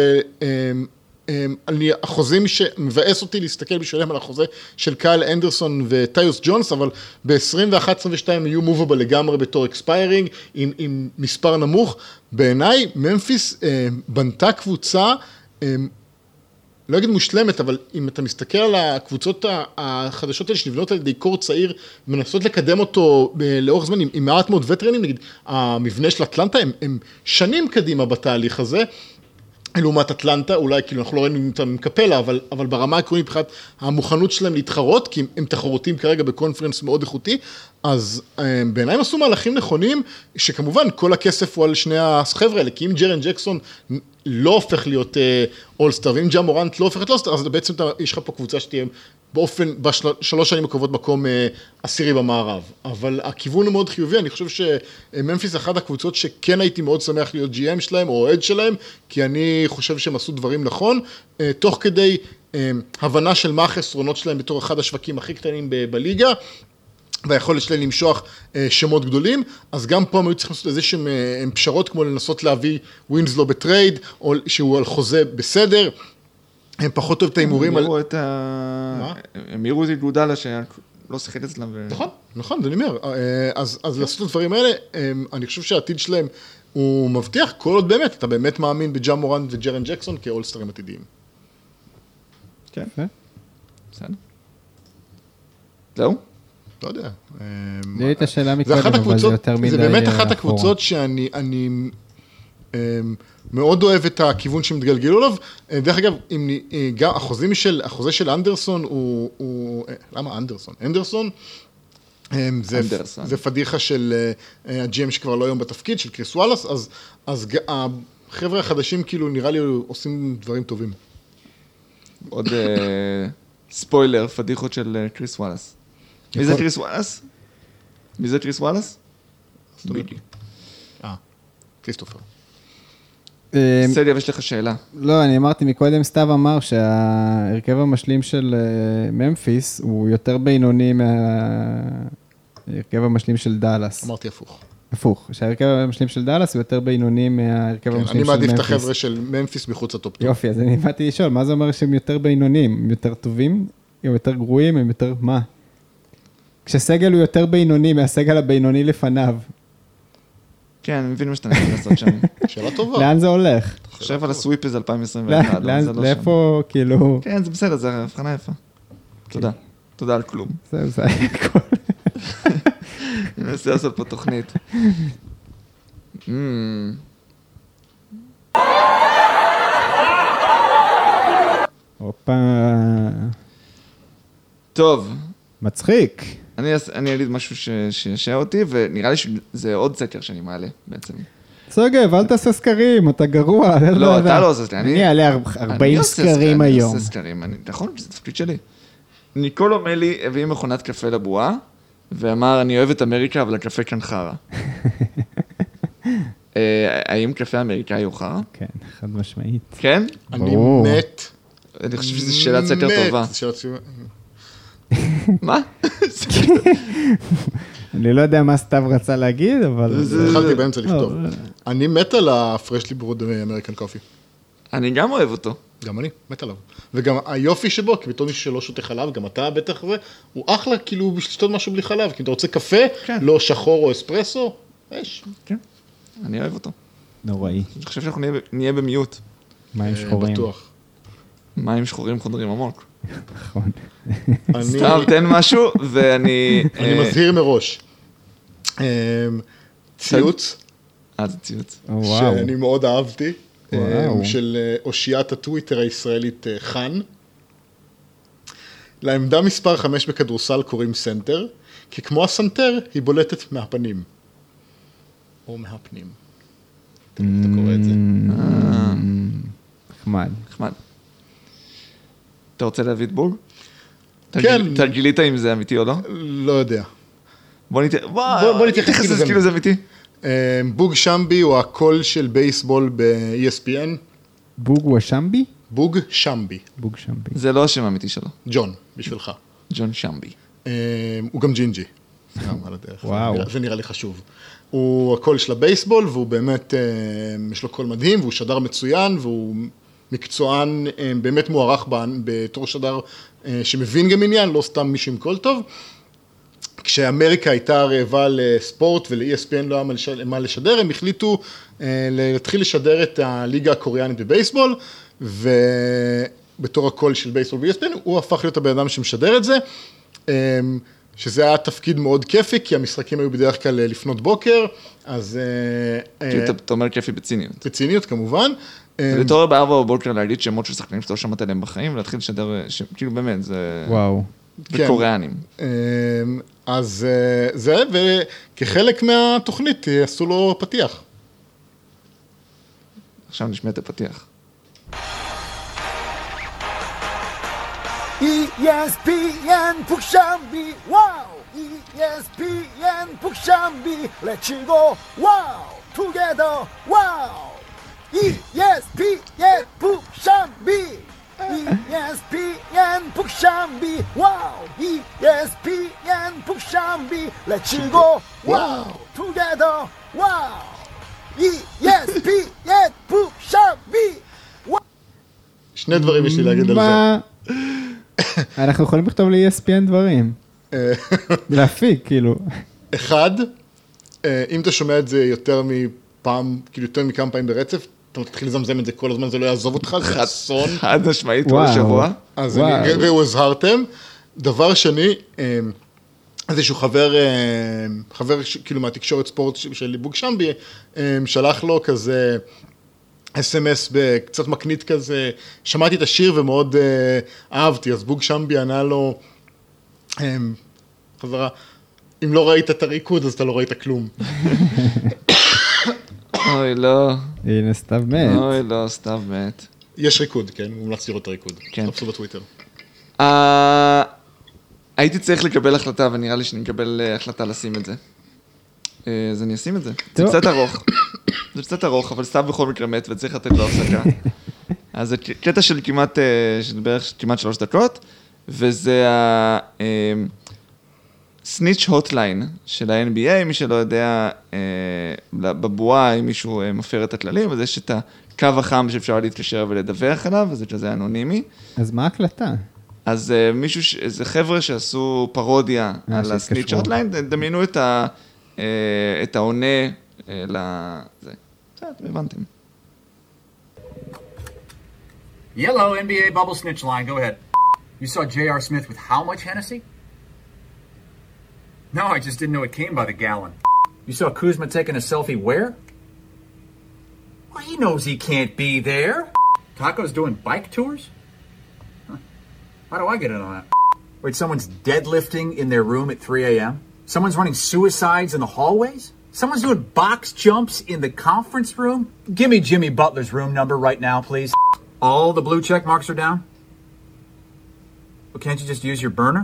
החוזים שמבאס אותי להסתכל בשבילם על החוזה של קייל אנדרסון וטיוס ג'ונס, אבל ב-עשרים ואחת עשרים ושתיים יהיו מובבל לגמרי בתור אקספיירינג, עם, עם מספר נמוך. בעיניי, ממפיס אה, בנתה קבוצה, אה, לא אגיד מושלמת, אבל אם אתה מסתכל על הקבוצות החדשות האלה שנבנות על ידי קור צעיר, מנסות לקדם אותו לאורך זמן, עם, עם מעט מאוד וטרנים, נגיד, המבנה של אטלנטה, הם, הם שנים קדימה בתהליך הזה, לעומת אטלנטה, אולי כאילו אנחנו לא ראינו אותם עם קפלה, אבל, אבל ברמה העקרונית מבחינת המוכנות שלהם להתחרות, כי הם, הם תחרותים כרגע בקונפרנס מאוד איכותי, אז בעיניי הם עשו מהלכים נכונים, שכמובן כל הכסף הוא על שני החבר'ה האלה, כי אם ג'רן ג'קסון לא הופך להיות אולסטאר, ואם ג'ה מורנט לא הופכת לאולסטאר, אז בעצם אתה, יש לך פה קבוצה שתהיה באופן, בשלוש שנים הקרובות מקום עשירי במערב, אבל הכיוון הוא מאוד חיובי, אני חושב שממפיס אחת הקבוצות שכן הייתי מאוד שמח להיות ג'י אם שלהם או אוהד שלהם, כי אני חושב שהם עשו דברים נכון, תוך כדי הבנה של מה החסרונות שלהם בתור אחד השווקים הכי קטנים ב- בליגה, והיכולת שלהם למשוח שמות גדולים, אז גם פה הם היו צריכים לעשות איזה שהם פשרות, כמו לנסות להביא ווינסלו בטרייד, או שהוא על חוזה בסדר, הם פחות אוהב את האימורים. הם הראו את ה... הם הראו את גודלה שלא שיחק אצלם. נכון, נכון, זה נאמר. אז לעשות את הדברים האלה, אני חושב שהעתיד שלהם הוא מבטיח, כל עוד באמת, אתה באמת מאמין בג'ה מורנט וג'רן ג'קסון כאולסטרים עתידיים. כן. בסדר. זהו? לא יודע. לי הייתה שאלה מקודם, אבל זה יותר מדי... זה באמת אחת הקבוצות שאני אני, מאוד אוהב את הכיוון שמתגלגלו עליו. דרך אגב, גם החוזים של, החוזה של אנדרסון הוא... הוא למה אנדרסון? אנדרסון, זה, זה פדיחה של הג'י אם שכבר לא היום בתפקיד, של קריס וואלאס, אז, אז החבר'ה החדשים כאילו נראה לי עושים דברים טובים. עוד ספוילר, פדיחות של קריס וואלאס. מי זה קריס וואלאס? מי זה קריס וואלאס? ביגי. אה, כריסטופר. סליה, יש לך שאלה. לא, אני אמרתי מקודם, סתיו אמר שההרכב המשלים של ממפיס הוא יותר בינוני מההרכב המשלים של דאלאס. אמרתי הפוך. הפוך, שההרכב המשלים של דאלאס הוא יותר בינוני מההרכב המשלים של ממפיס. אני מעדיף את החבר'ה של ממפיס מחוץ לטופ. יופי, אז אני באתי לשאול, מה זה אומר שהם יותר בינוניים? הם יותר טובים? הם יותר גרועים? הם יותר... מה? כשסגל הוא יותר בינוני מהסגל הבינוני לפניו. כן, אני מבין מה שאתה נגיד לעשות שם. שאלה טובה. לאן זה הולך? חושב על הסוויפ הזה אלפיים עשרים ואחת. לאיפה, כאילו... כן, זה בסדר, זה הבחנה יפה. תודה. תודה על כלום. זהו, זה היה הכל. אני מנסה לעשות פה תוכנית. הופה. טוב. מצחיק. אני אגיד משהו שישע אותי, ונראה לי שזה עוד סקר שאני מעלה בעצם. סוגב, אל תעשה סקרים, אתה גרוע. לא, אתה לא עושה סקרים. אני אעלה ארבעים סקרים היום. אני עושה סקרים, נכון? זה תפקיד שלי. ניקולו מלי הביא מכונת קפה לבועה, ואמר, אני אוהב את אמריקה, אבל הקפה כאן חרא. האם קפה אמריקאי הוא חרא? כן, חד משמעית. כן? אני מת. אני חושב שזו שאלת סקר טובה. מה? אני לא יודע מה סתיו רצה להגיד, אבל... התחלתי באמצע לכתוב. אני מת על הפרשלי ברוד אמריקן קופי. אני גם אוהב אותו. גם אני, מת עליו. וגם היופי שבו, כי בתור מישהו שלא שותה חלב, גם אתה בטח זה, הוא אחלה כאילו לשתות משהו בלי חלב, כי אתה רוצה קפה, לא שחור או אספרסו, יש. כן, אני אוהב אותו. נוראי. אני חושב שאנחנו נהיה במיוט. מים שחורים. בטוח. מים שחורים חודרים עמוק. נכון. סתם, תן משהו, ואני... אני מזהיר מראש. ציוץ. אה, זה ציוץ. שאני מאוד אהבתי. של אושיית הטוויטר הישראלית חן. לעמדה מספר חמש בכדורסל קוראים סנטר, כי כמו הסנטר היא בולטת מהפנים. או מהפנים. אתה קורא את זה. נחמד. נחמד. אתה רוצה להביא את בוג? כן. אתה גילית אם זה אמיתי או לא? לא יודע. בוא נתייחס לזה כאילו זה אמיתי. בוג שמבי הוא הקול של בייסבול ב-E S P N. בוג הוא השמבי? בוג שמבי. בוג שמבי. זה לא השם האמיתי שלו. ג'ון, בשבילך. ג'ון שמבי. הוא גם ג'ינג'י. סתם, על הדרך. וואו. זה נראה לי חשוב. הוא הקול של הבייסבול, והוא באמת, יש לו קול מדהים, והוא שדר מצוין, והוא מקצוען באמת מוערך בתור שדר שמבין גם עניין, לא סתם מישהו עם קול טוב. כשאמריקה הייתה רעבה לספורט ול-E S P N לא היה מה לשדר, הם החליטו להתחיל לשדר את הליגה הקוריאנית בבייסבול, ובתור הקול של בייסבול ב-E S P N, הוא הפך להיות הבן אדם שמשדר את זה, שזה היה תפקיד מאוד כיפי, כי המשחקים היו בדרך כלל לפנות בוקר, אז... אתה אומר כיפי בציניות. בציניות, כמובן. לתור בארבע בבוקר להגיד שמות של שחקנים שאתה לא שמעת עליהם בחיים, ולהתחיל לשדר, כאילו באמת, זה... וואו. בקוריאנים. אז זה, וכחלק מהתוכנית עשו לו פתיח. עכשיו נשמע את הפתיח. E S P N 북샴비 와우 E S P N 북샴비 Let's go wow together wow E S P N 북샴비 E S P N 북샴비 wow E S P N 북샴비 Let's go wow together wow E S P N 북샴비 שני דברים יש לי להגיד על זה. מה? אנחנו יכולים לכתוב ל-E S P N דברים. להפיק, כאילו. אחד, אם אתה שומע את זה יותר מפעם, כאילו יותר מכמה פעמים ברצף, אתה תתחיל לזמזם את זה כל הזמן, זה לא יעזוב אותך, זה אסון. חד משמעית, כל שבוע. אז אני, ראו הזהרתם. דבר שני, איזשהו חבר, חבר כאילו מהתקשורת ספורט של בוג שמבי, שלח לו כזה... אס אם אס בקצת מקנית כזה, שמעתי את השיר ומאוד uh, אהבתי, אז בוג שמבי ענה לו, um, חזרה, אם לא ראית את הריקוד, אז אתה לא ראית כלום. אוי, לא. הנה, סתיו מת. אוי, לא, סתיו מת. יש ריקוד, כן, הוא מומלץ לראות את הריקוד. כן. תחפשו בטוויטר. Uh, הייתי צריך לקבל החלטה, ונראה לי שאני מקבל החלטה לשים את זה. Uh, אז אני אשים את זה. זה קצת ארוך. זה קצת ארוך, אבל סתיו בכל מקרה מת, וצריך לתת לו הפסקה. אז זה קטע של כמעט, של בערך כמעט שלוש דקות, וזה הסניץ' הוטליין של ה-N B A, מי שלא יודע, בבועה, אם מישהו מפר את הכללים, אז יש את הקו החם שאפשר להתקשר ולדווח עליו, אז זה כזה אנונימי. אז מה ההקלטה? אז מישהו, איזה חבר'ה שעשו פרודיה על הסניץ' הוטליין, דמיינו את ה... את העונה לזה. קצת, הבנתם. Yellow N B A bubble snitch line, go ahead. You saw J R Smith with how much Hennessy? No, I just didn't know it came by the gallon. You saw Kuzma taking a selfie where? Well, he knows he can't be there. Taco's doing bike tours? Huh. How do I get in on that? Wait, someone's deadlifting in their room at three a.m.? Someone's running suicides in the hallways? Someone's doing box jumps in the conference room? Give me Jimmy Butler's room number right now, please. All the blue check marks are down? Well, can't you just use your burner?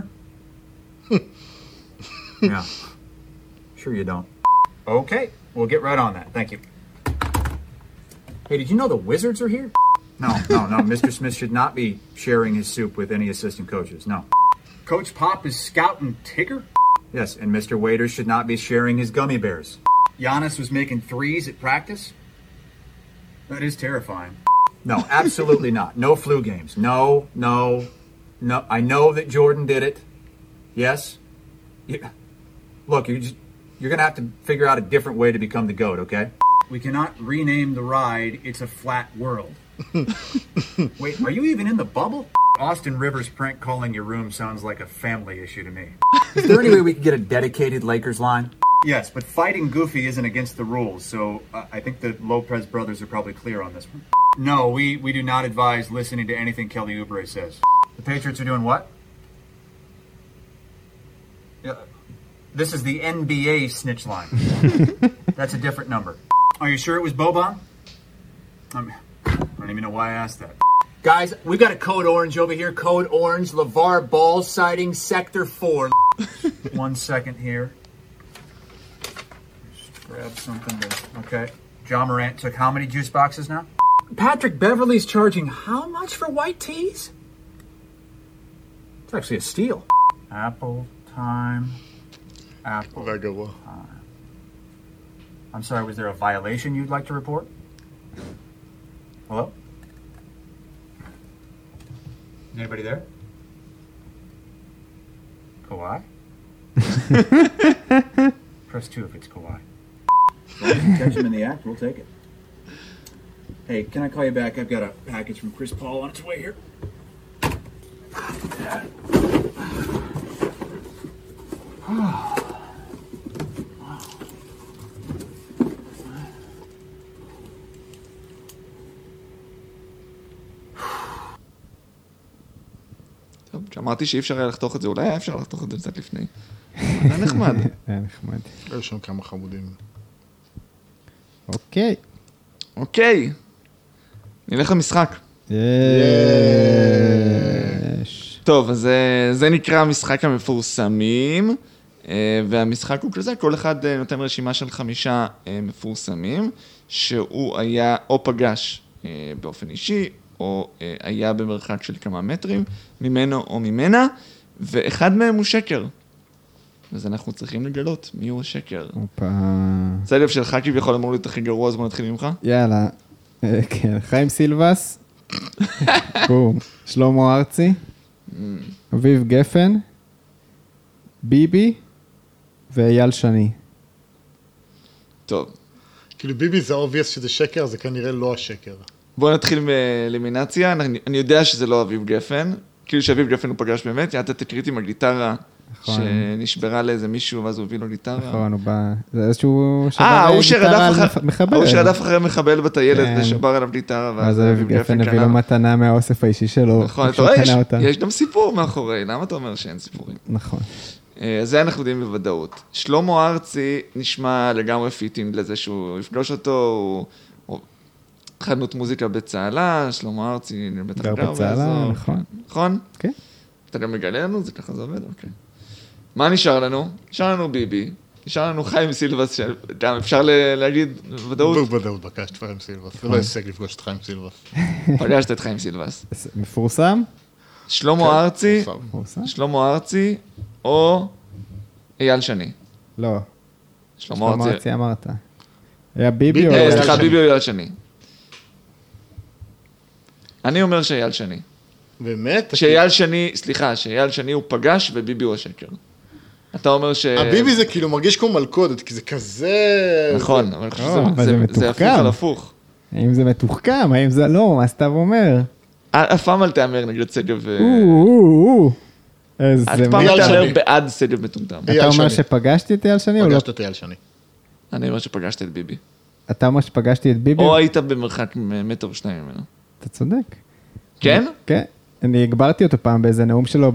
Yeah. Sure you don't. Okay, we'll get right on that. Thank you. Hey, did you know the Wizards are here? No, no, no. Mister Smith should not be sharing his soup with any assistant coaches. No. Coach Pop is scouting Tigger? Yes, and Mister Waiters should not be sharing his gummy bears. Giannis was making threes at practice? That is terrifying. No, absolutely not. No flu games. No, no, no. I know that Jordan did it. Yes. Yeah. Look, you just, you're going to have to figure out a different way to become the GOAT, okay? We cannot rename the ride. It's a flat world. Wait, are you even in the bubble? Austin Rivers prank calling your room sounds like a family issue to me. Is there any way we could get a dedicated Lakers line? Yes, but fighting Goofy isn't against the rules, so uh, I think the Lopez brothers are probably clear on this one. No, we, we do not advise listening to anything Kelly Oubre says. The Patriots are doing what? Yeah, this is the N B A snitch line. That's a different number. Are you sure it was Boban? Um, I don't even know why I asked that. Guys, we got a code orange over here. Code orange, LeVar Ball sighting, sector four. One second here. Just grab something. To, okay. John Morant took how many juice boxes now? Patrick Beverly's charging how much for white teas? It's actually a steal. Apple time. Apple. זה הגרוע. I'm sorry, was there a violation you'd like to report? Hello? Anybody there? Kawhi? Press two if it's Kawhi. Well, if you catch him in the act, we'll take it. Hey, can I call you back? I've got a package from Chris Paul on its way here. טוב, שאמרתי שאי אפשר היה לחתוך את זה, אולי היה אפשר לחתוך את זה קצת לפני. זה נחמד. היה נחמד. היו שם כמה חמודים. אוקיי. אוקיי, נלך למשחק. יש. טוב, אז אה, זה נקרא המשחק המפורסמים, אה, והמשחק הוא כזה, כל אחד אה, נותן רשימה של חמישה אה, מפורסמים, שהוא היה או פגש אה, באופן אישי, או אה, היה במרחק של כמה מטרים, ממנו או ממנה, ואחד מהם הוא שקר. אז אנחנו צריכים לגלות מי הוא השקר. אופה. זה לב שלך כביכול אמור להיות הכי גרוע, אז בוא נתחיל ממך. יאללה. אה, כן, חיים סילבס. בום. שלמה ארצי. אביב גפן. ביבי. ואייל שני. טוב, כאילו ביבי זה obvious שזה שקר, זה כנראה לא השקר. בוא נתחיל מאלימינציה. אני, אני יודע שזה לא אביב גפן, כאילו שאביב גפן הוא פגש באמת, יעדת תקרית עם הגיטרה, נכון. שנשברה לאיזה מישהו, ואז הוא הביא לו גיטרה. נכון, הוא בא... זה איזשהו... אה, הוא שרדף אחרי מחבל. הוא שרדף אחרי מחבל בטיילת, כן. ושבר עליו גיטרה, אז אביב גפן הביא לו מתנה מהאוסף האישי שלו. נכון, אתה רואה, יש, יש גם סיפור מאחורי, למה אתה אומר שאין סיפורים? נכון. אז זה אנחנו יודעים בוודאות. שלמה ארצי נשמע לגמרי פיטינג לזה שהוא יפגוש אותו, הוא... הוא... חנות מוזיקה בצהלה, שלמה ארצי בטח גר בצהלה, נכון. נכון? כן. אתה גם מגלה לנו, זה ככה זה עובד, אוקיי. מה נשאר לנו? נשאר לנו ביבי, נשאר לנו חיים סילבס, גם אפשר להגיד בוודאות. בוודאות בקשת חיים סילבס, זה לא הישג לפגוש את חיים סילבס. פגשת את חיים סילבס. מפורסם? שלמה ארצי, מפורסם? שלמה ארצי, או אייל שני. לא. שלמה שלמה ארצי. ארצי אמרת. היה ביבי או... ביבי, אה, אייל סליחה, שני. ביבי או אייל שני. אני אומר שאייל שני. באמת? שאייל שני, סליחה, שאייל שני הוא פגש וביבי הוא השקר. אתה אומר ש... הביבי זה כאילו מרגיש כמו מלכודת, כי זה כזה... נכון, אבל אני חושב לא, אבל שזה- זה זה מתוחכם. הפוך על הפוך. האם זה מתוחכם? האם זה... לא, מה סתיו אומר? אף פעם אל תאמר נגד שגב... ו- או, או, או. איזה... אף פעם אייל אל תאמר שני. בעד שגב מטומטם. אייל אתה אומר שני. שפגשתי את אייל שני או לא? פגשת את אייל שני. אני אומר שפגשת את ביבי. אתה אומר שפגשתי את ביבי? או היית במרחק מטר ושניים ממנו. אתה צודק. כן? כן. אני הגברתי אותו פעם באיזה נאום שלו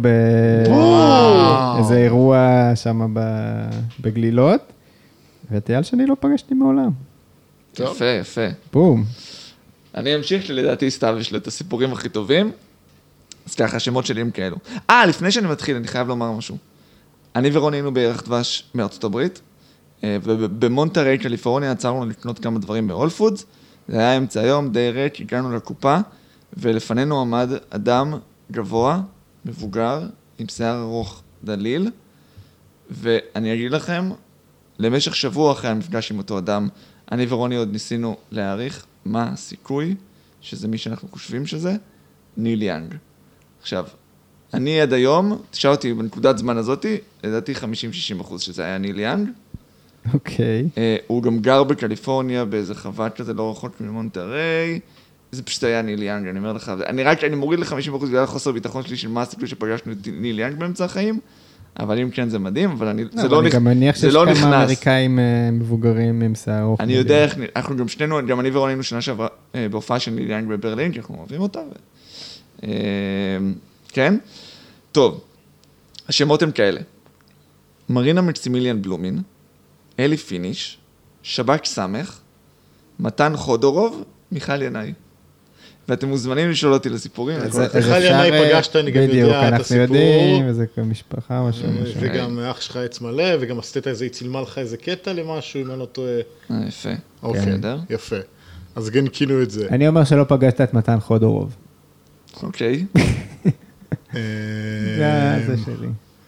באיזה אירוע שם ב- בגלילות, ואת אייל שני לא פגשתי מעולם. טוב. יפה, יפה. בום. אני אמשיך, שלדעתי סתיו יש לו את הסיפורים הכי טובים. אז ככה, השמות שלי הם כאלו. אה, לפני שאני מתחיל, אני חייב לומר משהו. אני ורוני היינו בירח דבש מארצות הברית, אה, ובמונטריי, קליפורניה, עצרנו לקנות כמה דברים ב-All Foods. זה היה אמצע היום, די ריק, הגענו לקופה, ולפנינו עמד אדם גבוה, מבוגר, עם שיער ארוך דליל, ואני אגיד לכם, למשך שבוע אחרי המפגש עם אותו אדם, אני ורוני עוד ניסינו להעריך מה הסיכוי שזה מי שאנחנו חושבים שזה, ניל יאנג. עכשיו, אני עד היום, תשאל אותי בנקודת זמן הזאת, לדעתי חמישים שישים אחוז שזה היה ניל יאנג. אוקיי. אה, הוא גם גר בקליפורניה באיזה חווה כזה לא רחוק ממונטריי. זה פשוט היה ניל יאנג, אני אומר לך. אני רק, אני מוריד ל-חמישים אחוז בגלל חוסר ביטחון שלי של מה הסיכוי שפגשנו את ניל יאנג באמצע החיים, אבל אם כן זה מדהים, אבל אני, זה לא אני נכ- גם מניח זה שיש לא כמה נכנס. אמריקאים אה, מבוגרים עם שיער ארוך. אני יודע איך, אנחנו גם שנינו, גם אני ורון היינו שנה שעברה אה, בהופעה של ניל יאנג בברלין, כי אנחנו אוהבים אותה. ו... אה, כן? טוב, השמות הם כאלה. מרינה מקסימיליאן בלומין, אלי פיניש, שבק סמך, מתן חודורוב, מיכל ינאי. ואתם מוזמנים לשאול אותי לסיפורים. אז- הכל. אז מיכל אפשר, ינאי אה, פגשת, אני גם בדיוק, יודע את אנחנו הסיפור. יודעים, וזה משפחה, משהו, משהו. וגם אח שלך עץ מלא, וגם עשית איזה, היא צילמה לך איזה קטע למשהו, אם אני לא טועה. אה, יפה. אוקיי, בסדר. יפה. אז כן, קינו את זה. אני אומר שלא פגשת את מתן חודורוב. אוקיי. זה זה שלי.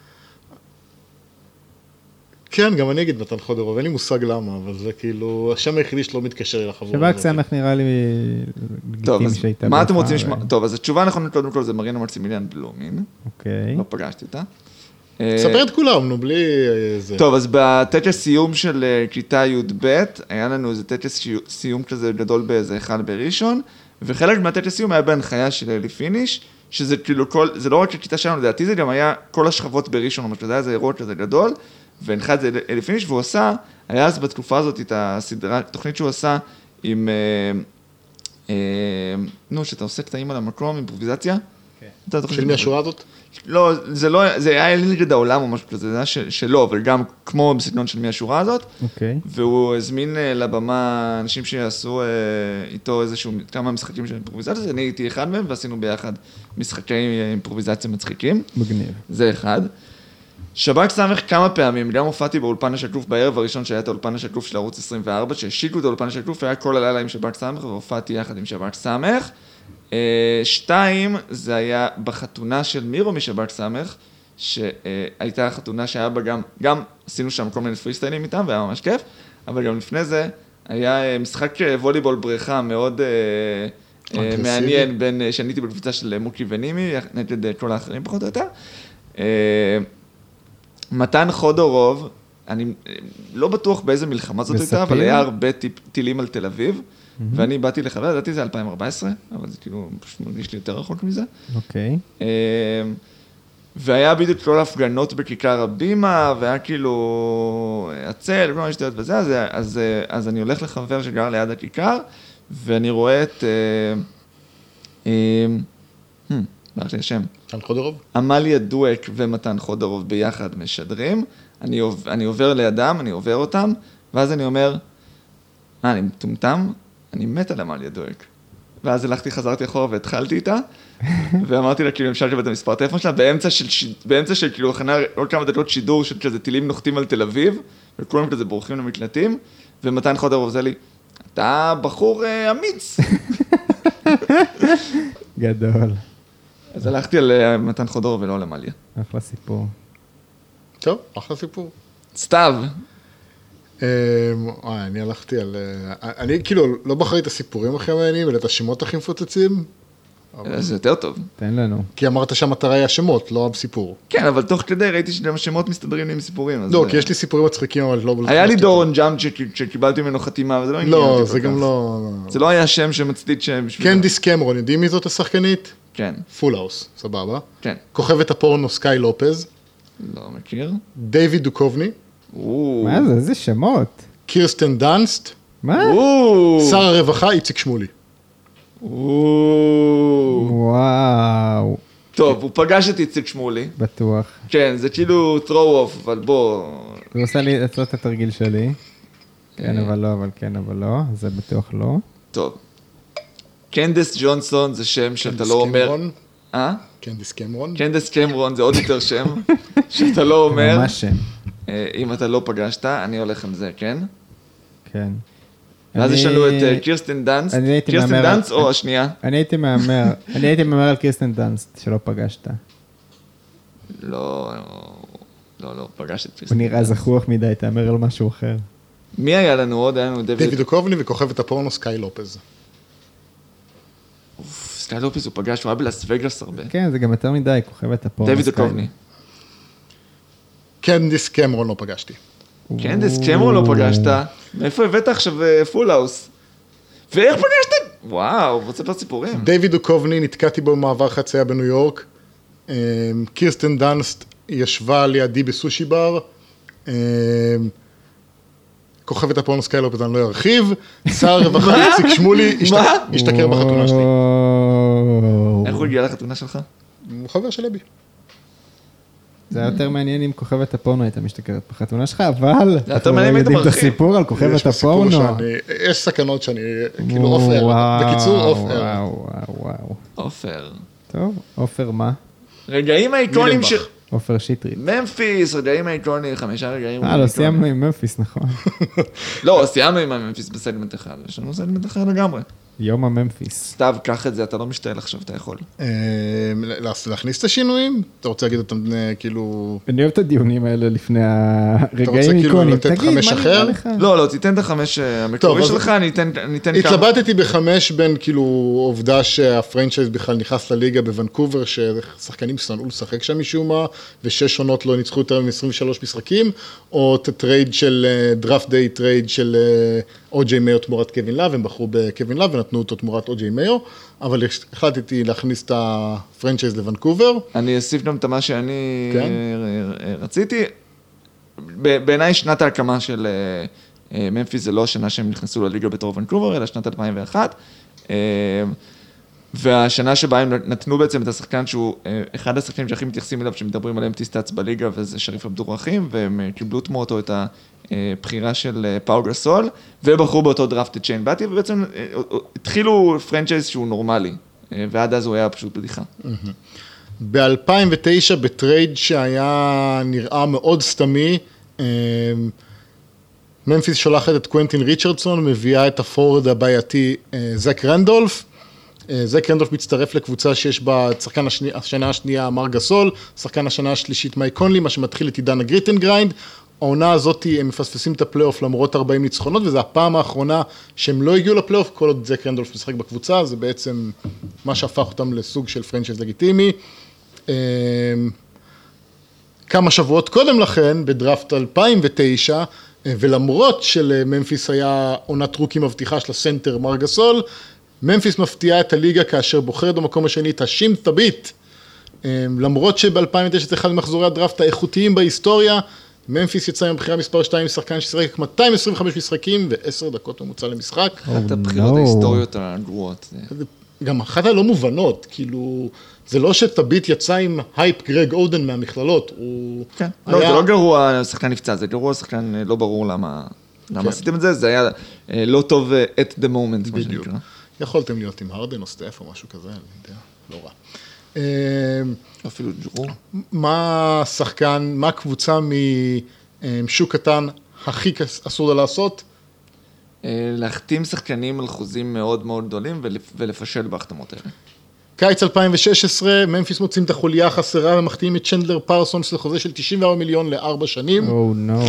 כן, גם אני אגיד מתן חודרוב, אין לי מושג למה, אבל זה כאילו, השם היחידי שלא מתקשר אל החבורה. שב"כ סמך נראה לי טוב, לגיטים אז שהייתה. מה אתם בך, רוצים לשמוע? ו- טוב, אז התשובה הנכונה קודם כל זה מרינה מקסימיליאן בלומין. אוקיי. לא פגשתי אותה. ספר את כולם, נו, בלי זה. טוב, אז בטקס סיום של אה, כיתה י"ב, היה לנו איזה טקס שי- סיום כזה גדול באיזה היכל בראשון, וחלק מהטקס סיום היה בהנחיה של אלי פיניש, שזה כאילו כל, זה לא רק הכיתה שלנו, לדעתי זה גם היה כל השכבות בראשון, אבל זה היה איזה אירוע כזה גדול, והנחה את זה אלי פיניש, והוא עשה, היה אז בתקופה הזאת את הסדרה, תוכנית שהוא עשה עם, אה, אה, נו, שאתה עושה קטעים על המקום, אימפרוביזציה. אתה תוכנית- של מי השורה הזאת? לא, זה לא, זה היה אלי נגד העולם או משהו כזה, זה היה של- שלו, אבל גם כמו בסגנון של מי השורה הזאת, אוקיי. והוא הזמין אה, לבמה אנשים שיעשו אה, איתו איזשהו, כמה משחקים של אימפרוביזציה, אני הייתי אחד מהם ועשינו ביחד משחקי אה, אימפרוביזציה מצחיקים. מגניב. זה אחד. שב"כ סמך כמה פעמים, גם הופעתי באולפן השקוף בערב הראשון שהיה את האולפן השקוף של ערוץ עשרים וארבע, שהשיקו את האולפן השקוף, היה כל הלילה עם שב"כ סמך, והופעתי יחד עם שב"כ סמך. אה, שתיים, זה היה בחתונה של מירו משב"כ סמך, שהייתה חתונה שהיה בה גם, גם עשינו שם כל מיני פרי סטיילים איתם, והיה ממש כיף, אבל גם לפני זה היה אה, משחק אה, ווליבול בריכה מאוד אה, אה, אגרסיבי. מעניין, בין, אה, שאני הייתי בקבוצה של מוקי ונימי, נגד אה, כל האחרים פחות או יותר. אה, מתן חודורוב, אני אה, לא בטוח באיזה מלחמה זאת הייתה, אבל בספיר? היה הרבה טיפ, טילים על תל אביב, ואני באתי לחבר, לדעתי זה אלפיים וארבע עשרה, אבל זה כאילו פשוט מרגיש לי יותר רחוק מזה. אוקיי. אה, והיה בדיוק כל ההפגנות בכיכר הבימה, והיה כאילו עצל, כל מיני שטויות וזה, אז, אז, אז אני הולך לחבר שגר ליד הכיכר, ואני רואה את, אה, אה, hmm, ברח לי השם, מתן חודרוב? עמליה דואק ומתן חודרוב ביחד משדרים, אני, עוב, אני עובר לידם, אני עובר אותם, ואז אני אומר, אה, אני מטומטם? אני מת על עמליה דואק. ואז הלכתי, חזרתי אחורה והתחלתי איתה, ואמרתי לה, כאילו, המשלתי בה את המספר טלפון שלה, באמצע של, באמצע של, כאילו, הכנה, עוד כמה דקות שידור של כזה טילים נוחתים על תל אביב, וכולם כזה בורחים למקלטים, ומתן חודרוב זה לי, אתה בחור אה, אמיץ. גדול. אז הלכתי על אה, מתן חודרוב ולא על עמליה. אחלה סיפור. טוב, אחלה סיפור. סתיו. אה, וואי, אני הלכתי על... אה, אני כאילו לא בחרתי את הסיפורים הכי מעניינים, אלא את השמות הכי מפוצצים, זה יותר טוב. תן לנו. כי אמרת שהמטרה היא השמות, לא הסיפור. כן, אבל תוך כדי ראיתי שגם השמות מסתדרים לי עם סיפורים. אז לא, זה- כי יש לי סיפורים מצחיקים, אבל לא... היה לי דורון ג'אמפ שק- שקיבלתי ממנו חתימה, וזה לא עניין לא, אותי זה כל גם כך. לא... זה לא היה שם שמצדיק שם בשביל... קנדיס קמרון, יודעים מי זאת השחקנית? כן, פול האוס, סבבה. כן. כוכבת הפורנו סקאי לופז, לא מכיר. דיוויד דוקובני, או. מה זה? איזה שמות? קירסטן דאנסט, מה? או. שר הרווחה איציק שמולי. או. וואו. טוב, הוא פגש את איציק שמולי. בטוח. כן, זה כאילו throw off, אבל בוא... הוא עושה לי לעשות את התרגיל שלי. כן, אבל לא, אבל כן, אבל לא. זה בטוח לא. טוב. קנדס ג'ונסון זה שם שאתה קנדיס לא אומר... קמרון. אה? קנדיס קמרון. קנדס קמרון זה עוד יותר שם, שאתה לא אומר. ממש שם. אה, אם אתה לא פגשת, אני הולך עם זה, כן? כן. ואז אני- יש לנו את אה, קירסטן דאנסט. אני הייתי קירסטן מהמר על- דאנסט או השנייה? אני הייתי מהמר, אני הייתי מהמר על קירסטן דאנסט, שלא פגשת. לא, לא, לא, פגש את הוא קירסטן. נראה זחוח מדי, תאמר על משהו אחר. מי היה לנו עוד? היה לנו דיוויד דויד... דוקובני וכוכבת הפורנו סקאי לופז. אוף, סקאי לופס הוא פגש, הוא היה בלאס וגאס הרבה. כן, זה גם יותר מדי, כוכבת הפורנו. דויד סקאי. דוקובני. קנדיס קמרון לא פגשתי. קנדס קמרון לא פגשת? מאיפה הבאת עכשיו פול האוס? ואיך פגשת? וואו, רוצה לספר סיפורים. דיוויד דוקובני, נתקעתי בו במעבר חצייה בניו יורק. אה, קירסטן דאנסט ישבה לידי בסושי בר. אה, כוכבת הפורנו סקאי לופז, אני לא ארחיב. שר הרווחה איציק שמולי השת- מה? השתכר בחתונה שלי. וואו. איך הוא הגיע לחתונה שלך? הוא חבר של אבי. זה היה יותר מעניין אם כוכבת הפורנו הייתה משתכרת בחתונה שלך, אבל יותר אנחנו מעניין אם היית יודעים את מרחיב. הסיפור על יש כוכבת לי סיפור הפורנו. שאני- יש סכנות שאני, כאילו אוף אר. וואו, בקיצור, אוף אר. וואו, וואו, וואו. עופר. טוב, עופר מה? רגעים האיקונים ש... מילנבך. עופר שטרית. ממפיס, רגעים איקונים, חמישה רגעים. אה, לא סיימנו עם ממפיס, נכון. לא, סיימנו עם הממפיס בסגמנט אחד, יש לנו סגמנט אחר לגמרי. יום הממפיס. סתיו, קח את זה, אתה לא משתעל עכשיו, אתה יכול. להכניס את השינויים? אתה רוצה להגיד אותם כאילו... אני אוהב את הדיונים האלה לפני אתה רוצה הרגעים כאילו איקונים. לתת תגיד, חמש מה אחר? נראה לך? לא, לא, תיתן את החמש המקורי אז- שלך, אני אתן אתן כמה. התלבטתי בחמש בין כאילו עובדה שהפרנצ'ייז בכלל נכנס לליגה בוונקובר, ששחקנים שנאו לשחק שם משום מה, ושש עונות לא ניצחו יותר מ-עשרים ושלושה משחקים, או את הטרייד של, דראפט דיי טרייד של או-ג'יי מאיו תמורת קווין לאב, הם בחרו בקווין לאב ונתנו אותו תמורת או-ג'יי מאיו, אבל החלטתי להכניס את הפרנצ'ייז לוונקובר. אני אוסיף גם את מה שאני כן. רציתי. ב- בעיניי שנת ההקמה של אה, ממפיס זה לא השנה שהם נכנסו לליגה בתור ונקובר, אלא שנת אלפיים ואחת. אה, והשנה שבה הם נתנו בעצם את השחקן שהוא אה, אחד השחקנים שהכי מתייחסים אליו שמדברים עליהם טיסטאץ בליגה, וזה שריף עבדורחים, והם אה, קיבלו תמורתו את הבחירה של אה, פאו גסול, ובחרו באותו דראפט את שיין באטי, ובעצם אה, אה, התחילו פרנצ'ייז שהוא נורמלי, אה, ועד אז הוא היה פשוט בדיחה. ב-אלפיים ותשע בטרייד שהיה נראה מאוד סתמי, ממפיס שולחת את קוונטין ריצ'רדסון, מביאה את הפורד הבעייתי זק רנדולף. זק רנדולף מצטרף לקבוצה שיש בה שחקן השני, השנה השנייה מר גסול, שחקן השנה השלישית מייק קונלי, מה שמתחיל את עידן הגריטנגריינד. העונה הזאת הם מפספסים את הפלייאוף למרות ארבעים ניצחונות, וזו הפעם האחרונה שהם לא הגיעו לפלייאוף, כל עוד זק רנדולף משחק בקבוצה, זה בעצם מה שהפך אותם לסוג של פרנצ'ייז לגיטימי. כמה שבועות קודם לכן, בדראפט אלפיים ותשע, ולמרות שלממפיס היה עונת רוקי מבטיחה של הסנטר מר גסול, ממפיס מפתיעה את הליגה כאשר בוחרת במקום השני את השים תביט. למרות שב-אלפיים ותשע זה אחד ממחזורי הדראפט האיכותיים בהיסטוריה, ממפיס יצא עם בחירה מספר שתיים משחקן ששיחק מאתיים עשרים וחמש משחקים ועשר דקות ממוצע למשחק. אחת הבחירות ההיסטוריות הגרועות. גם אחת הלא מובנות, כאילו, זה לא שטביט יצא עם הייפ גרג אודן מהמכללות, הוא... כן, לא, זה לא גרוע, שחקן נפצע, זה גרוע, שחקן לא ברור למה עשיתם את זה, זה היה לא טוב at the moment, מה שנקרא. יכולתם להיות עם הרדן או סטף או משהו כזה, אני יודע, לא רע. אפילו ג'רו. מה השחקן, מה הקבוצה משוק קטן הכי אסור לה לעשות? להחתים שחקנים על חוזים מאוד מאוד גדולים ולפשל בהחתמות האלה. קיץ אלפיים ושש עשרה, ממפיס מוצאים את החוליה החסרה ומחתימים את צ'נדלר פרסונס לחוזה של תשעים וארבעה מיליון לארבע שנים. או נו.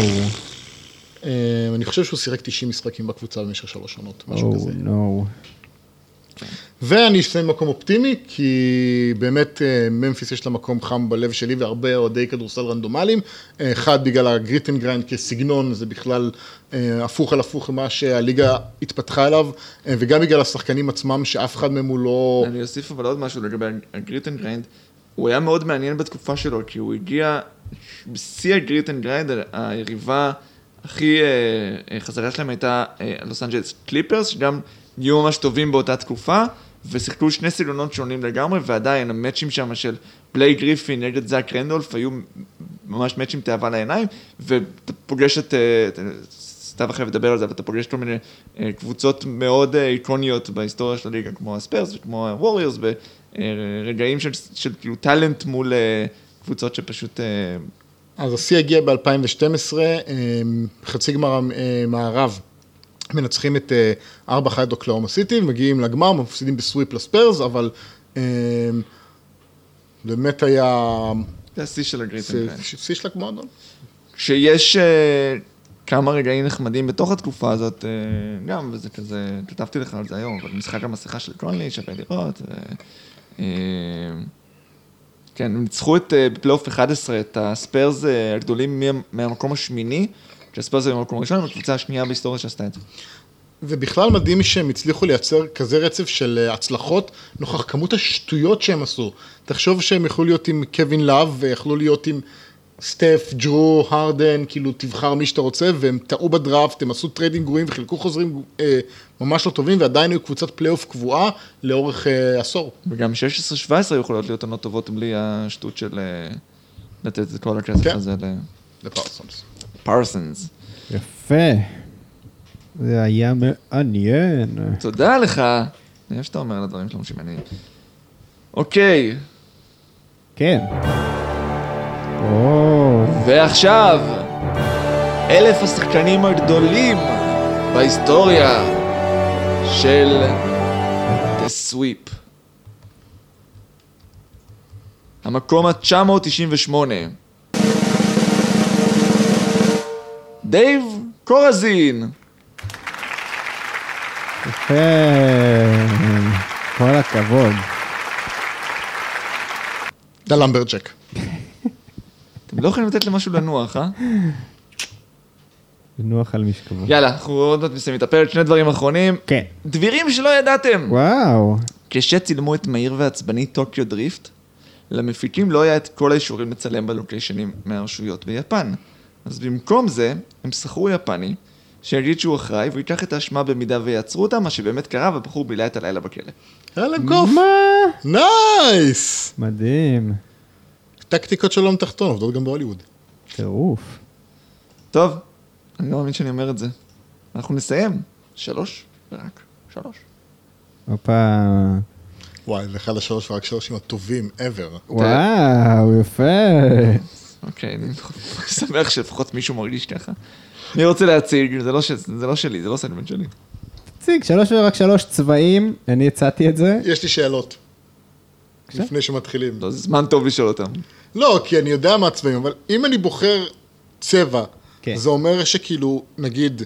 אני חושב שהוא שיחק תשעים משחקים בקבוצה במשך שלוש שנות, משהו כזה. או נו. ואני אסיים מקום אופטימי, כי באמת ממפיס יש לה מקום חם בלב שלי, והרבה אוהדי כדורסל רנדומליים. אחד, בגלל הגריטנגריינד כסגנון, זה בכלל הפוך על הפוך מה שהליגה התפתחה אליו, וגם בגלל השחקנים עצמם, שאף אחד מהם הוא לא... אני אוסיף אבל עוד משהו לגבי הגריטנגריינד. הוא היה מאוד מעניין בתקופה שלו, כי הוא הגיע בשיא הגריטנגריינד, היריבה הכי חזרה שלהם הייתה לוס אנג'לס קליפרס, שגם נהיו ממש טובים באותה תקופה, ושיחקו שני סגנונות שונים לגמרי, ועדיין המאצ'ים שם של בלייק גריפין נגד זק רנדולף היו ממש מאצ'ים תאווה לעיניים, ואתה פוגש את, סתיו אחרי לדבר על זה, ואתה פוגש כל מיני קבוצות מאוד איקוניות בהיסטוריה של הליגה, כמו הספרס וכמו הווריורס, ברגעים של, של כאילו טלנט מול קבוצות שפשוט... אז השיא הגיע ב-אלפיים ושתים עשרה, חצי גמר מערב. מנצחים את ארבע אחת אוקלאומה סיטי, מגיעים לגמר, מפסידים בסוויפ לספרס, אבל באמת היה... זה השיא של הגריטנגריינד. שיא של המועדון. כשיש כמה רגעים נחמדים בתוך התקופה הזאת, גם, וזה כזה, כתבתי לך על זה היום, אבל משחק המסכה של קונלי, שווה לראות. כן, הם ניצחו את בפלייאוף אחת עשרה, את הספרס הגדולים מהמקום השמיני, כשהספרס היו במקום הראשון, הקבוצה השנייה בהיסטוריה שעשתה את זה. ובכלל מדהים שהם הצליחו לייצר כזה רצף של הצלחות, נוכח כמות השטויות שהם עשו. תחשוב שהם יכלו להיות עם קווין לאב, ויכלו להיות עם סטף, ג'רו, הרדן, כאילו תבחר מי שאתה רוצה, והם טעו בדראפט, הם עשו טריידינג גרועים, וחילקו חוזרים אה, ממש לא טובים, ועדיין היו קבוצת פלייאוף קבועה לאורך אה, עשור. וגם שש עשרה שבע עשרה יכולות להיות עונות טובות בלי השטות של אה, לתת את כל הכסף כן. הזה ל... לפרסונס. פרסונס. יפה. זה היה מעניין. תודה לך. אני אוהב שאתה אומר לדברים שלנו שמעניינים. אוקיי. כן. או, ועכשיו, אלף השחקנים הגדולים בהיסטוריה של The Sweep. המקום ה-תשע מאות תשעים ושמונה. דייב קורזין. יפה. כל הכבוד. דה למברג'ק. אתם לא יכולים לתת למשהו לנוח, אה? לנוח על משכבו. יאללה, אנחנו עוד מעט מסיימים את הפרק, שני דברים אחרונים. כן. דבירים שלא ידעתם. וואו. כשצילמו את מהיר ועצבני טוקיו דריפט, למפיקים לא היה את כל האישורים לצלם בלוקיישנים מהרשויות ביפן. אז במקום זה, הם שכרו יפני, שיגיד שהוא אחראי, והוא ייקח את האשמה במידה ויעצרו אותה, מה שבאמת קרה, והבחור בילה את הלילה בכלא. היה להם קוף. מה? נייס! מדהים. טקטיקות של עולם תחתון, עובדות גם בהוליווד. טירוף. טוב, אני לא מאמין שאני אומר את זה. אנחנו נסיים. שלוש ורק שלוש. הופה. וואי, זה אחד השלוש ורק שלושים הטובים ever. וואו, יפה. אוקיי, אני שמח שלפחות מישהו מרגיש ככה. אני רוצה להציג, זה לא, ש... זה לא שלי, זה לא סגמנט שלי. תציג, שלוש ורק שלוש צבעים, אני הצעתי את זה. יש לי שאלות. לפני שמתחילים. לא, זה זמן טוב לשאול אותם. לא, כי אני יודע מה הצבעים, אבל אם אני בוחר צבע, כן. זה אומר שכאילו, נגיד,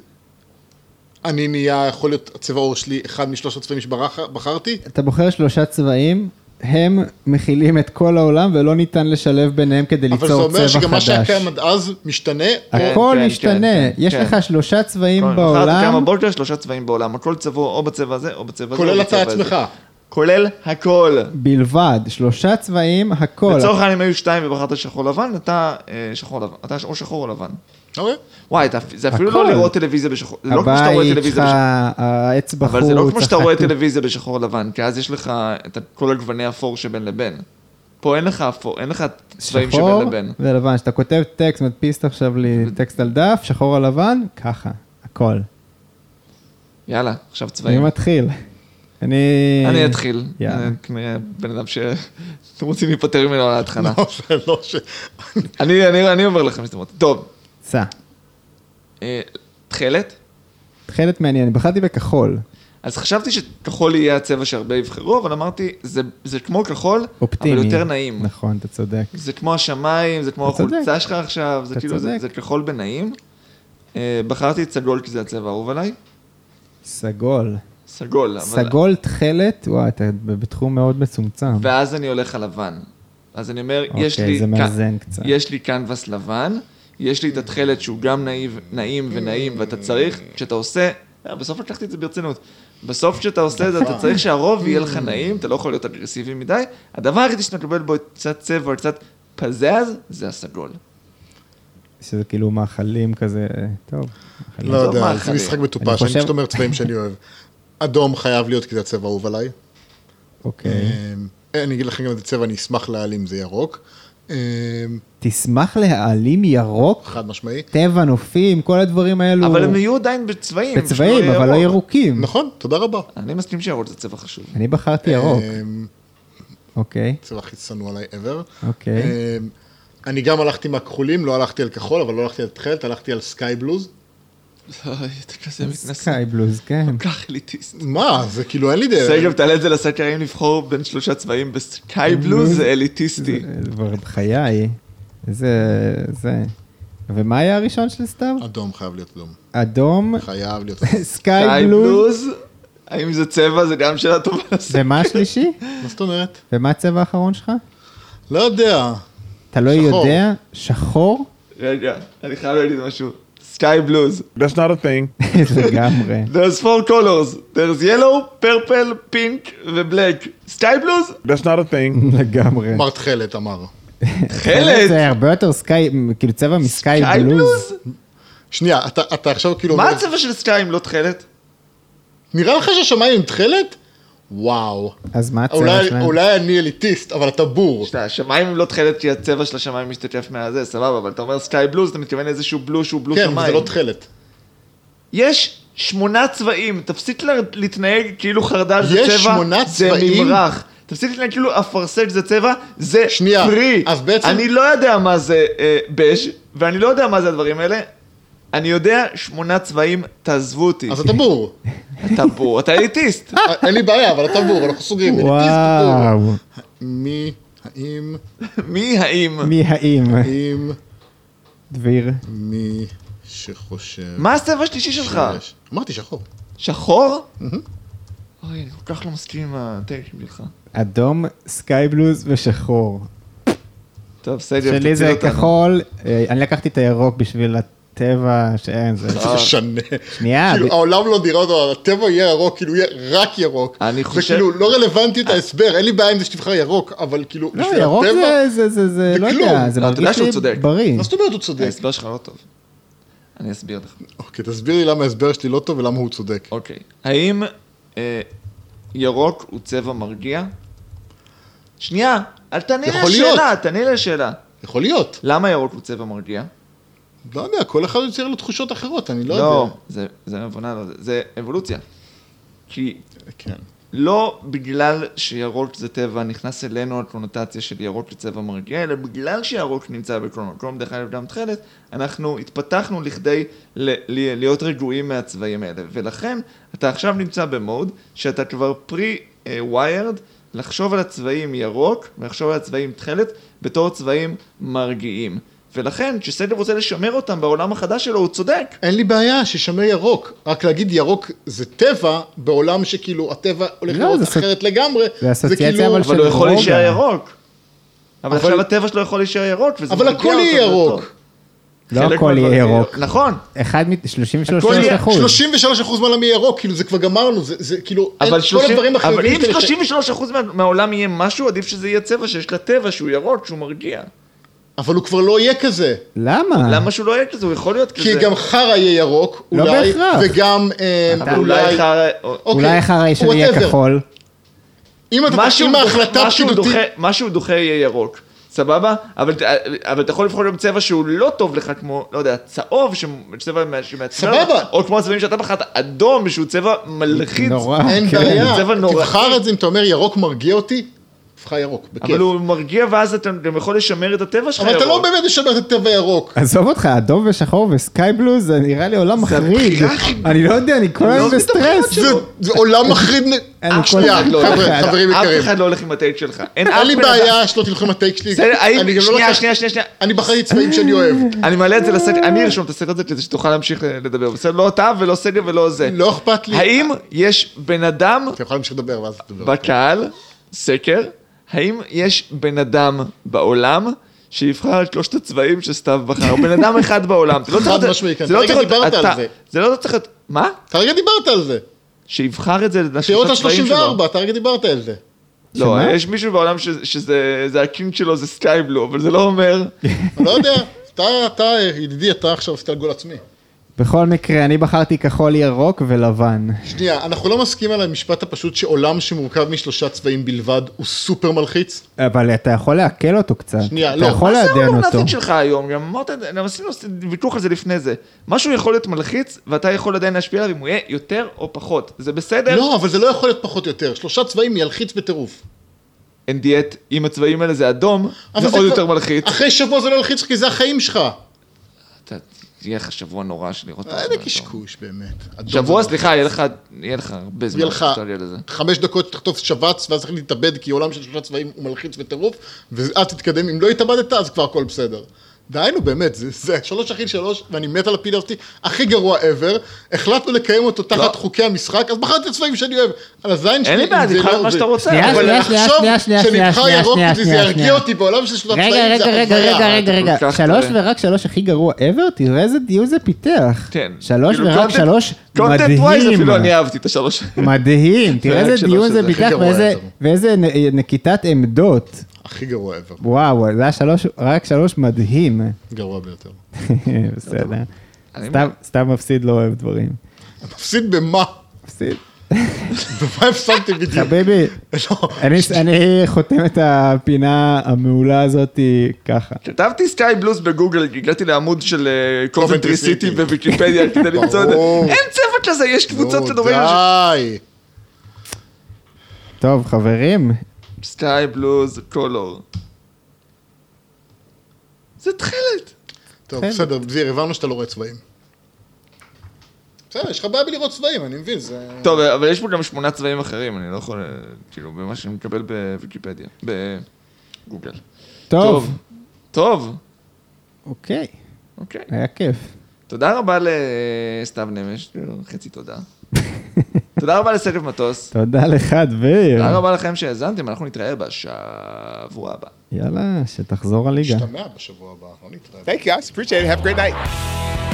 אני נהיה, יכול להיות הצבע עור שלי, אחד משלושת הצבעים שבחרתי? אתה בוחר שלושה צבעים, הם מכילים את כל העולם, ולא ניתן לשלב ביניהם כדי ליצור צבע חדש. אבל זה אומר שגם מה שהיה קיים עד אז משתנה? הכל כן, משתנה. כן, יש כן. לך שלושה צבעים בחרתי בעולם. כמה בולג'ר, שלושה צבעים בעולם. הכל צבוע או בצבע הזה, או בצבע הזה. כולל או אתה בצבע הזה. עצמך. כולל הכל. בלבד, שלושה צבעים, הכל. לצורך העניין, אם היו שתיים ובחרת שחור לבן, אתה אה, שחור לבן. אתה או שחור או לבן. אוקיי. וואי, אתה- זה אפילו הכל. לא לראות טלוויזיה בשחור. זה לא כמו שאתה רואה הבית טלוויזיה שלך, בשחור. העץ בחוץ. אבל זה לא כמו שאתה רואה החתול. טלוויזיה בשחור לבן, כי אז יש לך את כל הגווני אפור שבין לבין. פה אין לך אפור, אין לך צבעים שחור שבין לבין. ולבן. שאתה כותב טקסט, מדפיס עכשיו לי טקסט על דף, שחור על לבן, ככה, הכל. יאללה, עכשיו אני צבעים. מתחיל. אני... אני אתחיל. יאללה. אני כנראה בן אדם שאתם רוצים להיפטר ממנו על ההתחלה. לא, זה לא ש... אני אני- אני אומר לכם שאתם רוצים. טוב, סע. אה, תכלת. תחילת מעניין, בחרתי בכחול. אז חשבתי שכחול יהיה הצבע שהרבה יבחרו, אבל אמרתי, זה, זה כמו כחול, אופטימי. אבל יותר נעים. נכון, אתה צודק. זה כמו השמיים, זה כמו אתה צודק. החולצה שלך עכשיו, זה אתה כאילו, זה, צודק. זה כחול בנעים. אה, בחרתי את סגול כי זה הצבע האהוב עליי. סגול. סגול. אבל- סגול תחילת, וואי, אתה בתחום מאוד מצומצם. ואז אני הולך על לבן. אז אני אומר, אוקיי, יש לי... זה קן- מאזן קצת. יש לי קנבס לבן, יש לי את התכלת שהוא גם נעים, נעים ונעים, ואתה צריך, כשאתה עושה... אה, בסוף לקחתי את זה ברצינות. בסוף כשאתה עושה את זה, אתה צריך שהרוב יהיה לך נעים, אתה לא יכול להיות אגרסיבי מדי. הדבר היחידי שאתה מקבל בו קצת צבע, קצת פזז, זה הסגול. שזה כאילו מאכלים כזה, טוב. מאכלים. לא עזוב יודע, מה זה אחרים. משחק אני מטופש, אני חושב- פשוט אומר צבעים שאני אוהב. אדום חייב להיות כי זה הצבע האהוב עליי. אוקיי. אה, אני אגיד לכם גם את הצבע, אני אשמח להעלים, זה ירוק. אה, תשמח להעלים ירוק, חד משמעי. טבע, נופים, כל הדברים האלו. אבל הם יהיו עדיין בצבעים. בצבעים, שלא יהיה אבל לא ירוק. ירוקים. נכון, תודה רבה. אני מסכים שירוק זה צבע חשוב. אני בחרתי ירוק. אה, אוקיי, צבע הכי שנוא עליי ever. אוקיי. אה, אני גם הלכתי מהכחולים, לא הלכתי על כחול, אבל לא הלכתי על תכלת, הלכתי על סקאי בלוז. אוי, אתה כזה מתנשא. סקאי בלוז, כן. כל כך אליטיסט. מה? זה כאילו אין לי דרך. סגב, תעלה את זה לסקר, אם לבחור בין שלושה צבעים בסקאי בלו זה אליטיסטי. זה כבר בחיי. איזה... זה... ומה היה הראשון של סתיו? אדום חייב להיות אדום. אדום, חייב להיות אדום. סקאי בלוז. בלוז, האם זה צבע? זה גם שאלה טובה לסקר. ומה השלישי? מה זאת אומרת? ומה הצבע האחרון שלך? לא יודע. אתה לא שחור. יודע? שחור? רגע, אני חייב להגיד משהו. סקאי בלוז. That's not a thing. לגמרי. There's four colors. There's yellow, purple, pink ו-black. סקאי בלוז? That's not a thing. לגמרי. אמר תכלת, אמר. תכלת. זה הרבה יותר סקאי, כאילו צבע מסקאי סקאי בלוז. בלוז? שנייה, אתה, אתה עכשיו כאילו... מה אומר- הצבע של סקאי אם לא תכלת? נראה לך שהשמיים עם תכלת? וואו. אז מה הצבע אולי, שלהם? אולי אני אליטיסט, אבל אתה בור. שנייה, השמיים הם לא תכלת כי הצבע של השמיים משתתף מהזה, סבבה, אבל אתה אומר סקאי בלוז, אתה מתכוון לאיזשהו בלו שהוא בלו כן, שמיים. זה לא תכלת. יש שמונה צבעים, תפסיק לה- להתנהג כאילו חרדל זה יש צבע, שמונה זה צבעים? ממרח. תפסיק להתנהג כאילו אפרסק זה צבע, זה שנייה, פרי. אז בעצם- אני לא יודע מה זה אה, בז' ואני לא יודע מה זה הדברים האלה. אני יודע שמונה צבעים, תעזבו אותי. אז אתה בור. אתה בור, אתה אליטיסט. אין לי בעיה, אבל אתה בור, אנחנו סוגרים. אליטיסט וואו. בור. מי, האם, מי האם? מי האם? האם, דביר. מי שחושב... מה הצבע השלישי שלך? שיש- אמרתי שחור. שחור? אוי, אני כל כך לא מסכים עם הטייקים שלך. אדום, סקאי בלוז ושחור. טוב, סג'ב, שלי תציל זה אותנו. כחול, אה, אני לקחתי את הירוק בשביל הטבע שאין, זה... זה משנה. שנייה, כאילו, ב- העולם לא נראה אותו, הטבע יהיה ירוק, כאילו יהיה רק ירוק. אני זה חושב- כאילו לא רלוונטי את ההסבר, אין לי בעיה עם זה שתבחר ירוק, אבל כאילו, לא, בשביל ירוק הטבע... זה, זה, זה, זה, זה לא כלום. יודע, זה לא, אתה יודע מרגיש שהוא לי צודק. בריא. מה זאת אומרת הוא צודק? ההסבר שלך לא טוב. אני אסביר לך. אוקיי, תסביר לי למה ההסבר שלי לא טוב ולמה הוא צודק. אוקיי. האם אה, ירוק הוא צבע מרגיע? שנייה, אל תענה לי יכול להיות. לשאלה, תענה לי לשאלה. יכול להיות. למה ירוק הוא צבע מרגיע? לא יודע, כל אחד יוצר לו תחושות אחרות, אני לא לא, יודע. זה, זה מבונה, לא, זה, זה אבולוציה. כי כן. לא בגלל שירוק זה טבע נכנס אלינו הקונוטציה של ירוק לצבע מרגיע, אלא בגלל שירוק נמצא בכל מקום, דרך אגב גם תחילת, אנחנו התפתחנו לכדי ל- ל- להיות רגועים מהצבעים האלה, ולכן אתה עכשיו נמצא במוד שאתה כבר pre-wired לחשוב על הצבעים ירוק ולחשוב על הצבעים תחילת בתור צבעים מרגיעים. ולכן, כשסג'ב רוצה לשמר אותם בעולם החדש שלו, הוא צודק. אין לי בעיה שישמר ירוק, רק להגיד ירוק זה טבע, בעולם שכאילו הטבע הולך לא, לראות זה סוג- אחרת לגמרי, זה אסוציאציה, כאילו- אבל אבל של הוא יכול רוגע. להישאר ירוק. אבל אבל- עכשיו הטבע שלו יכול להישאר ירוק, וזה אבל מרגיע הכל אותו, יהיה זה ירוק. טוב. לא חלק הכל מהדברים יהיה יהיה- ירוק. נכון. אחד מ-שלושים הכל ושלושה יהיה- אחוז. שלושים ושלושה אחוז מהעולם יהיה ירוק, כאילו זה כבר גמרנו, זה, זה כאילו, אין אבל כל שלושים- הדברים אבל החיובים אם כאלה ש- שלושים ושלושה אחוז מה- מהעולם יהיה משהו, עדיף שזה יהיה צבע שיש לה טבע שהוא ירוק, שהוא מרגיע. אבל הוא כבר לא יהיה כזה, למה? למה שהוא לא יהיה כזה? הוא יכול להיות כזה. כי גם חרא יהיה ירוק, לא אולי, בהכרח. וגם אה, אבל אולי חרא... אוקיי, אולי אחרי שלי יהיה whatever. כחול. אם אתה, משהו אם דוחה- ההחלטה משהו פקידותית, דוחה- משהו דוחה יהיה ירוק. סבבה? אבל, אבל אתה יכול לבחור גם צבע שהוא לא טוב לך, כמו, לא יודע, צהוב, שצבע שמעצבן סבבה. אותך, או כמו הצבעים שאתה בחרת, אדום, שהוא צבע מלחיץ. נורא. אין כן. בעיה, צבע נוראי. תבחר את זה אם אתה אומר ירוק מרגיע אותי, תבחר ירוק, בכיף. אבל הוא מרגיע, ואז אתה גם יכול לשמר את הטבע שלך אבל אתה לא ירוק. באמת משמר את הטבע ירוק. עזוב אותך, אדום ושחור וסקאי בלוז, זה נראה לי עולם מחריד. הבחירה הכי- אני לא יודע, אני כל לא היום מבין את הבחירות בסטרס. שלו. זה- זה עולם מחריד, נ- אני אח כל שנייה, אחד לא חבר'ה, הולך. חברים אף יקרים, אחד לא הולך עם הטייק שלך. אין אף אין לי בן אדם- בעיה שלא תלכו עם הטייק שלי, בסדר, האם- אני גם לא שנייה, לקח- שנייה, שנייה, שנייה. אני בחרתי צבעים שאני אוהב, אני מעלה את זה לסדר, אני ארשום את הסדר הזה כדי שתוכל להמשיך לדבר. בסדר, לא אתה ולא סגר ולא זה. לא אכפת לי. האם יש בן אדם אתה יכול להמשיך לדבר ואז תדבר. בקהל, סקר, האם יש בן אדם בעולם שיבחר את שלושת הצבעים שסתיו בחר? או בן אדם אחד בעולם. זה לא צריך חד להיות- משמעי, כן. זה לא כרגע צריך להיות דיברת על אתה. זה. זה לא צריך להיות... מה? אתה רגע דיברת על זה, שיבחר את זה שירות לשלושת הצבעים ה-שלושים שלו. וארבע, אתה רגע דיברת על זה. לא, שמה? יש מישהו בעולם ש- שזה זה הקינג שלו, זה סקאי בלו, אבל זה לא אומר... אני לא יודע, אתה, אתה, ידידי, אתה עכשיו עשית על גול עצמי. בכל מקרה, אני בחרתי כחול ירוק ולבן. שנייה, אנחנו לא מסכימים על המשפט הפשוט שעולם שמורכב משלושה צבעים בלבד הוא סופר מלחיץ? אבל אתה יכול לעכל אותו קצת. שנייה, אתה לא. יכול מה זה לעדן אותו. המונטית שלך היום? גם אמרת, גם עשינו ויכוח על זה לפני זה. משהו יכול להיות מלחיץ, ואתה יכול עדיין להשפיע עליו אם הוא יהיה יותר או פחות. זה בסדר? לא, אבל זה לא יכול להיות פחות או יותר. שלושה צבעים ילחיץ בטירוף. אין דיאט, אם הצבעים האלה זה אדום, אבל זה זה עוד כבר- יותר מלחיץ. אחרי שבוע זה לא ילחיץ כי זה החיים שלך. אתה, יהיה לך שבוע נורא של לראות... איזה אדום. קשקוש באמת. אדום שבוע, זה סליחה, יהיה לך, יהיה לך הרבה זמן יהיה לך שתעלה לזה. חמש דקות תכתוב שבץ, ואז צריך להתאבד, כי עולם של שלושה צבעים הוא מלחיץ וטירוף, ואז תתקדם, אם לא התאבדת, אז כבר הכל בסדר. דהיינו, באמת, זה, זה שלוש אחי שלוש, ואני מת על הפיל אותי, הכי גרוע ever, החלטנו לקיים אותו תחת חוקי המשחק, אז בחרתי את הצבעים שאני אוהב, על הזין שלי, אין לי בעיה, אם זה תבחר לא- את מה זה- שאתה רוצה. שנייה, אבל שנייה, אבל שנייה, לחשוב שנייה, שנייה, שנבחר שנייה, ירוק, שנייה, זה שנייה, ירגיע שנייה. אותי בעולם של שלושה רגע, צבעים, רגע, זה רגע, הזיה. רגע, רגע, רגע. כל כך שלוש טועה. ורק שלוש הכי גרוע ever? תראה איזה דיון זה פיתח. כן. שלוש כאילו, ורק content- שלוש content wise מדהים. אפילו אני אהבתי את השלוש. מדהים. תראה רק איזה שלוש דיון זה שזה הכי פיתח גרוע ואיזה- ever. ואיזה נ- נקיטת עמדות. הכי גרוע ever, וואו, זה היה שלוש, רק שלוש מדהים. גרוע ביותר. בסדר. אני- סתם- סתם מפסיד לא אוהב דברים. מפסיד במה? מפסיד. במה הפסדתי בדיוק? חביבי, לא. אני- אני חותם את הפינה המעולה הזאת ככה. כתבתי סקאי בלוז בגוגל, הגעתי לעמוד של קובנטרי Coventry סיטי City. בוויקיפדיה כדי למצוא את זה. ברור. אין צבע כזה, יש קבוצות נו, שדומים. די. טוב, חברים, סקאי בלוז קולור. זה תחילת. טוב, בסדר, דביר, הבנו שאתה לא רואה צבעים. בסדר, יש לך בעיה בלראות צבעים, אני מבין, זה... טוב, אבל יש פה גם שמונה צבעים אחרים, אני לא יכול, כאילו, במה שאני מקבל בוויקיפדיה, בגוגל. טוב. טוב. אוקיי. אוקיי. היה כיף. תודה רבה לסתיו נמש, חצי תודה. תודה רבה לסקף מטוס. תודה לך, דביר. תודה רבה לכם שהאזנתם, אנחנו נתראה בשבוע הבא. יאללה, שתחזור הליגה. משתמע בשבוע הבא, לא נתראה. Thank you guys. Appreciate it. Have a great night.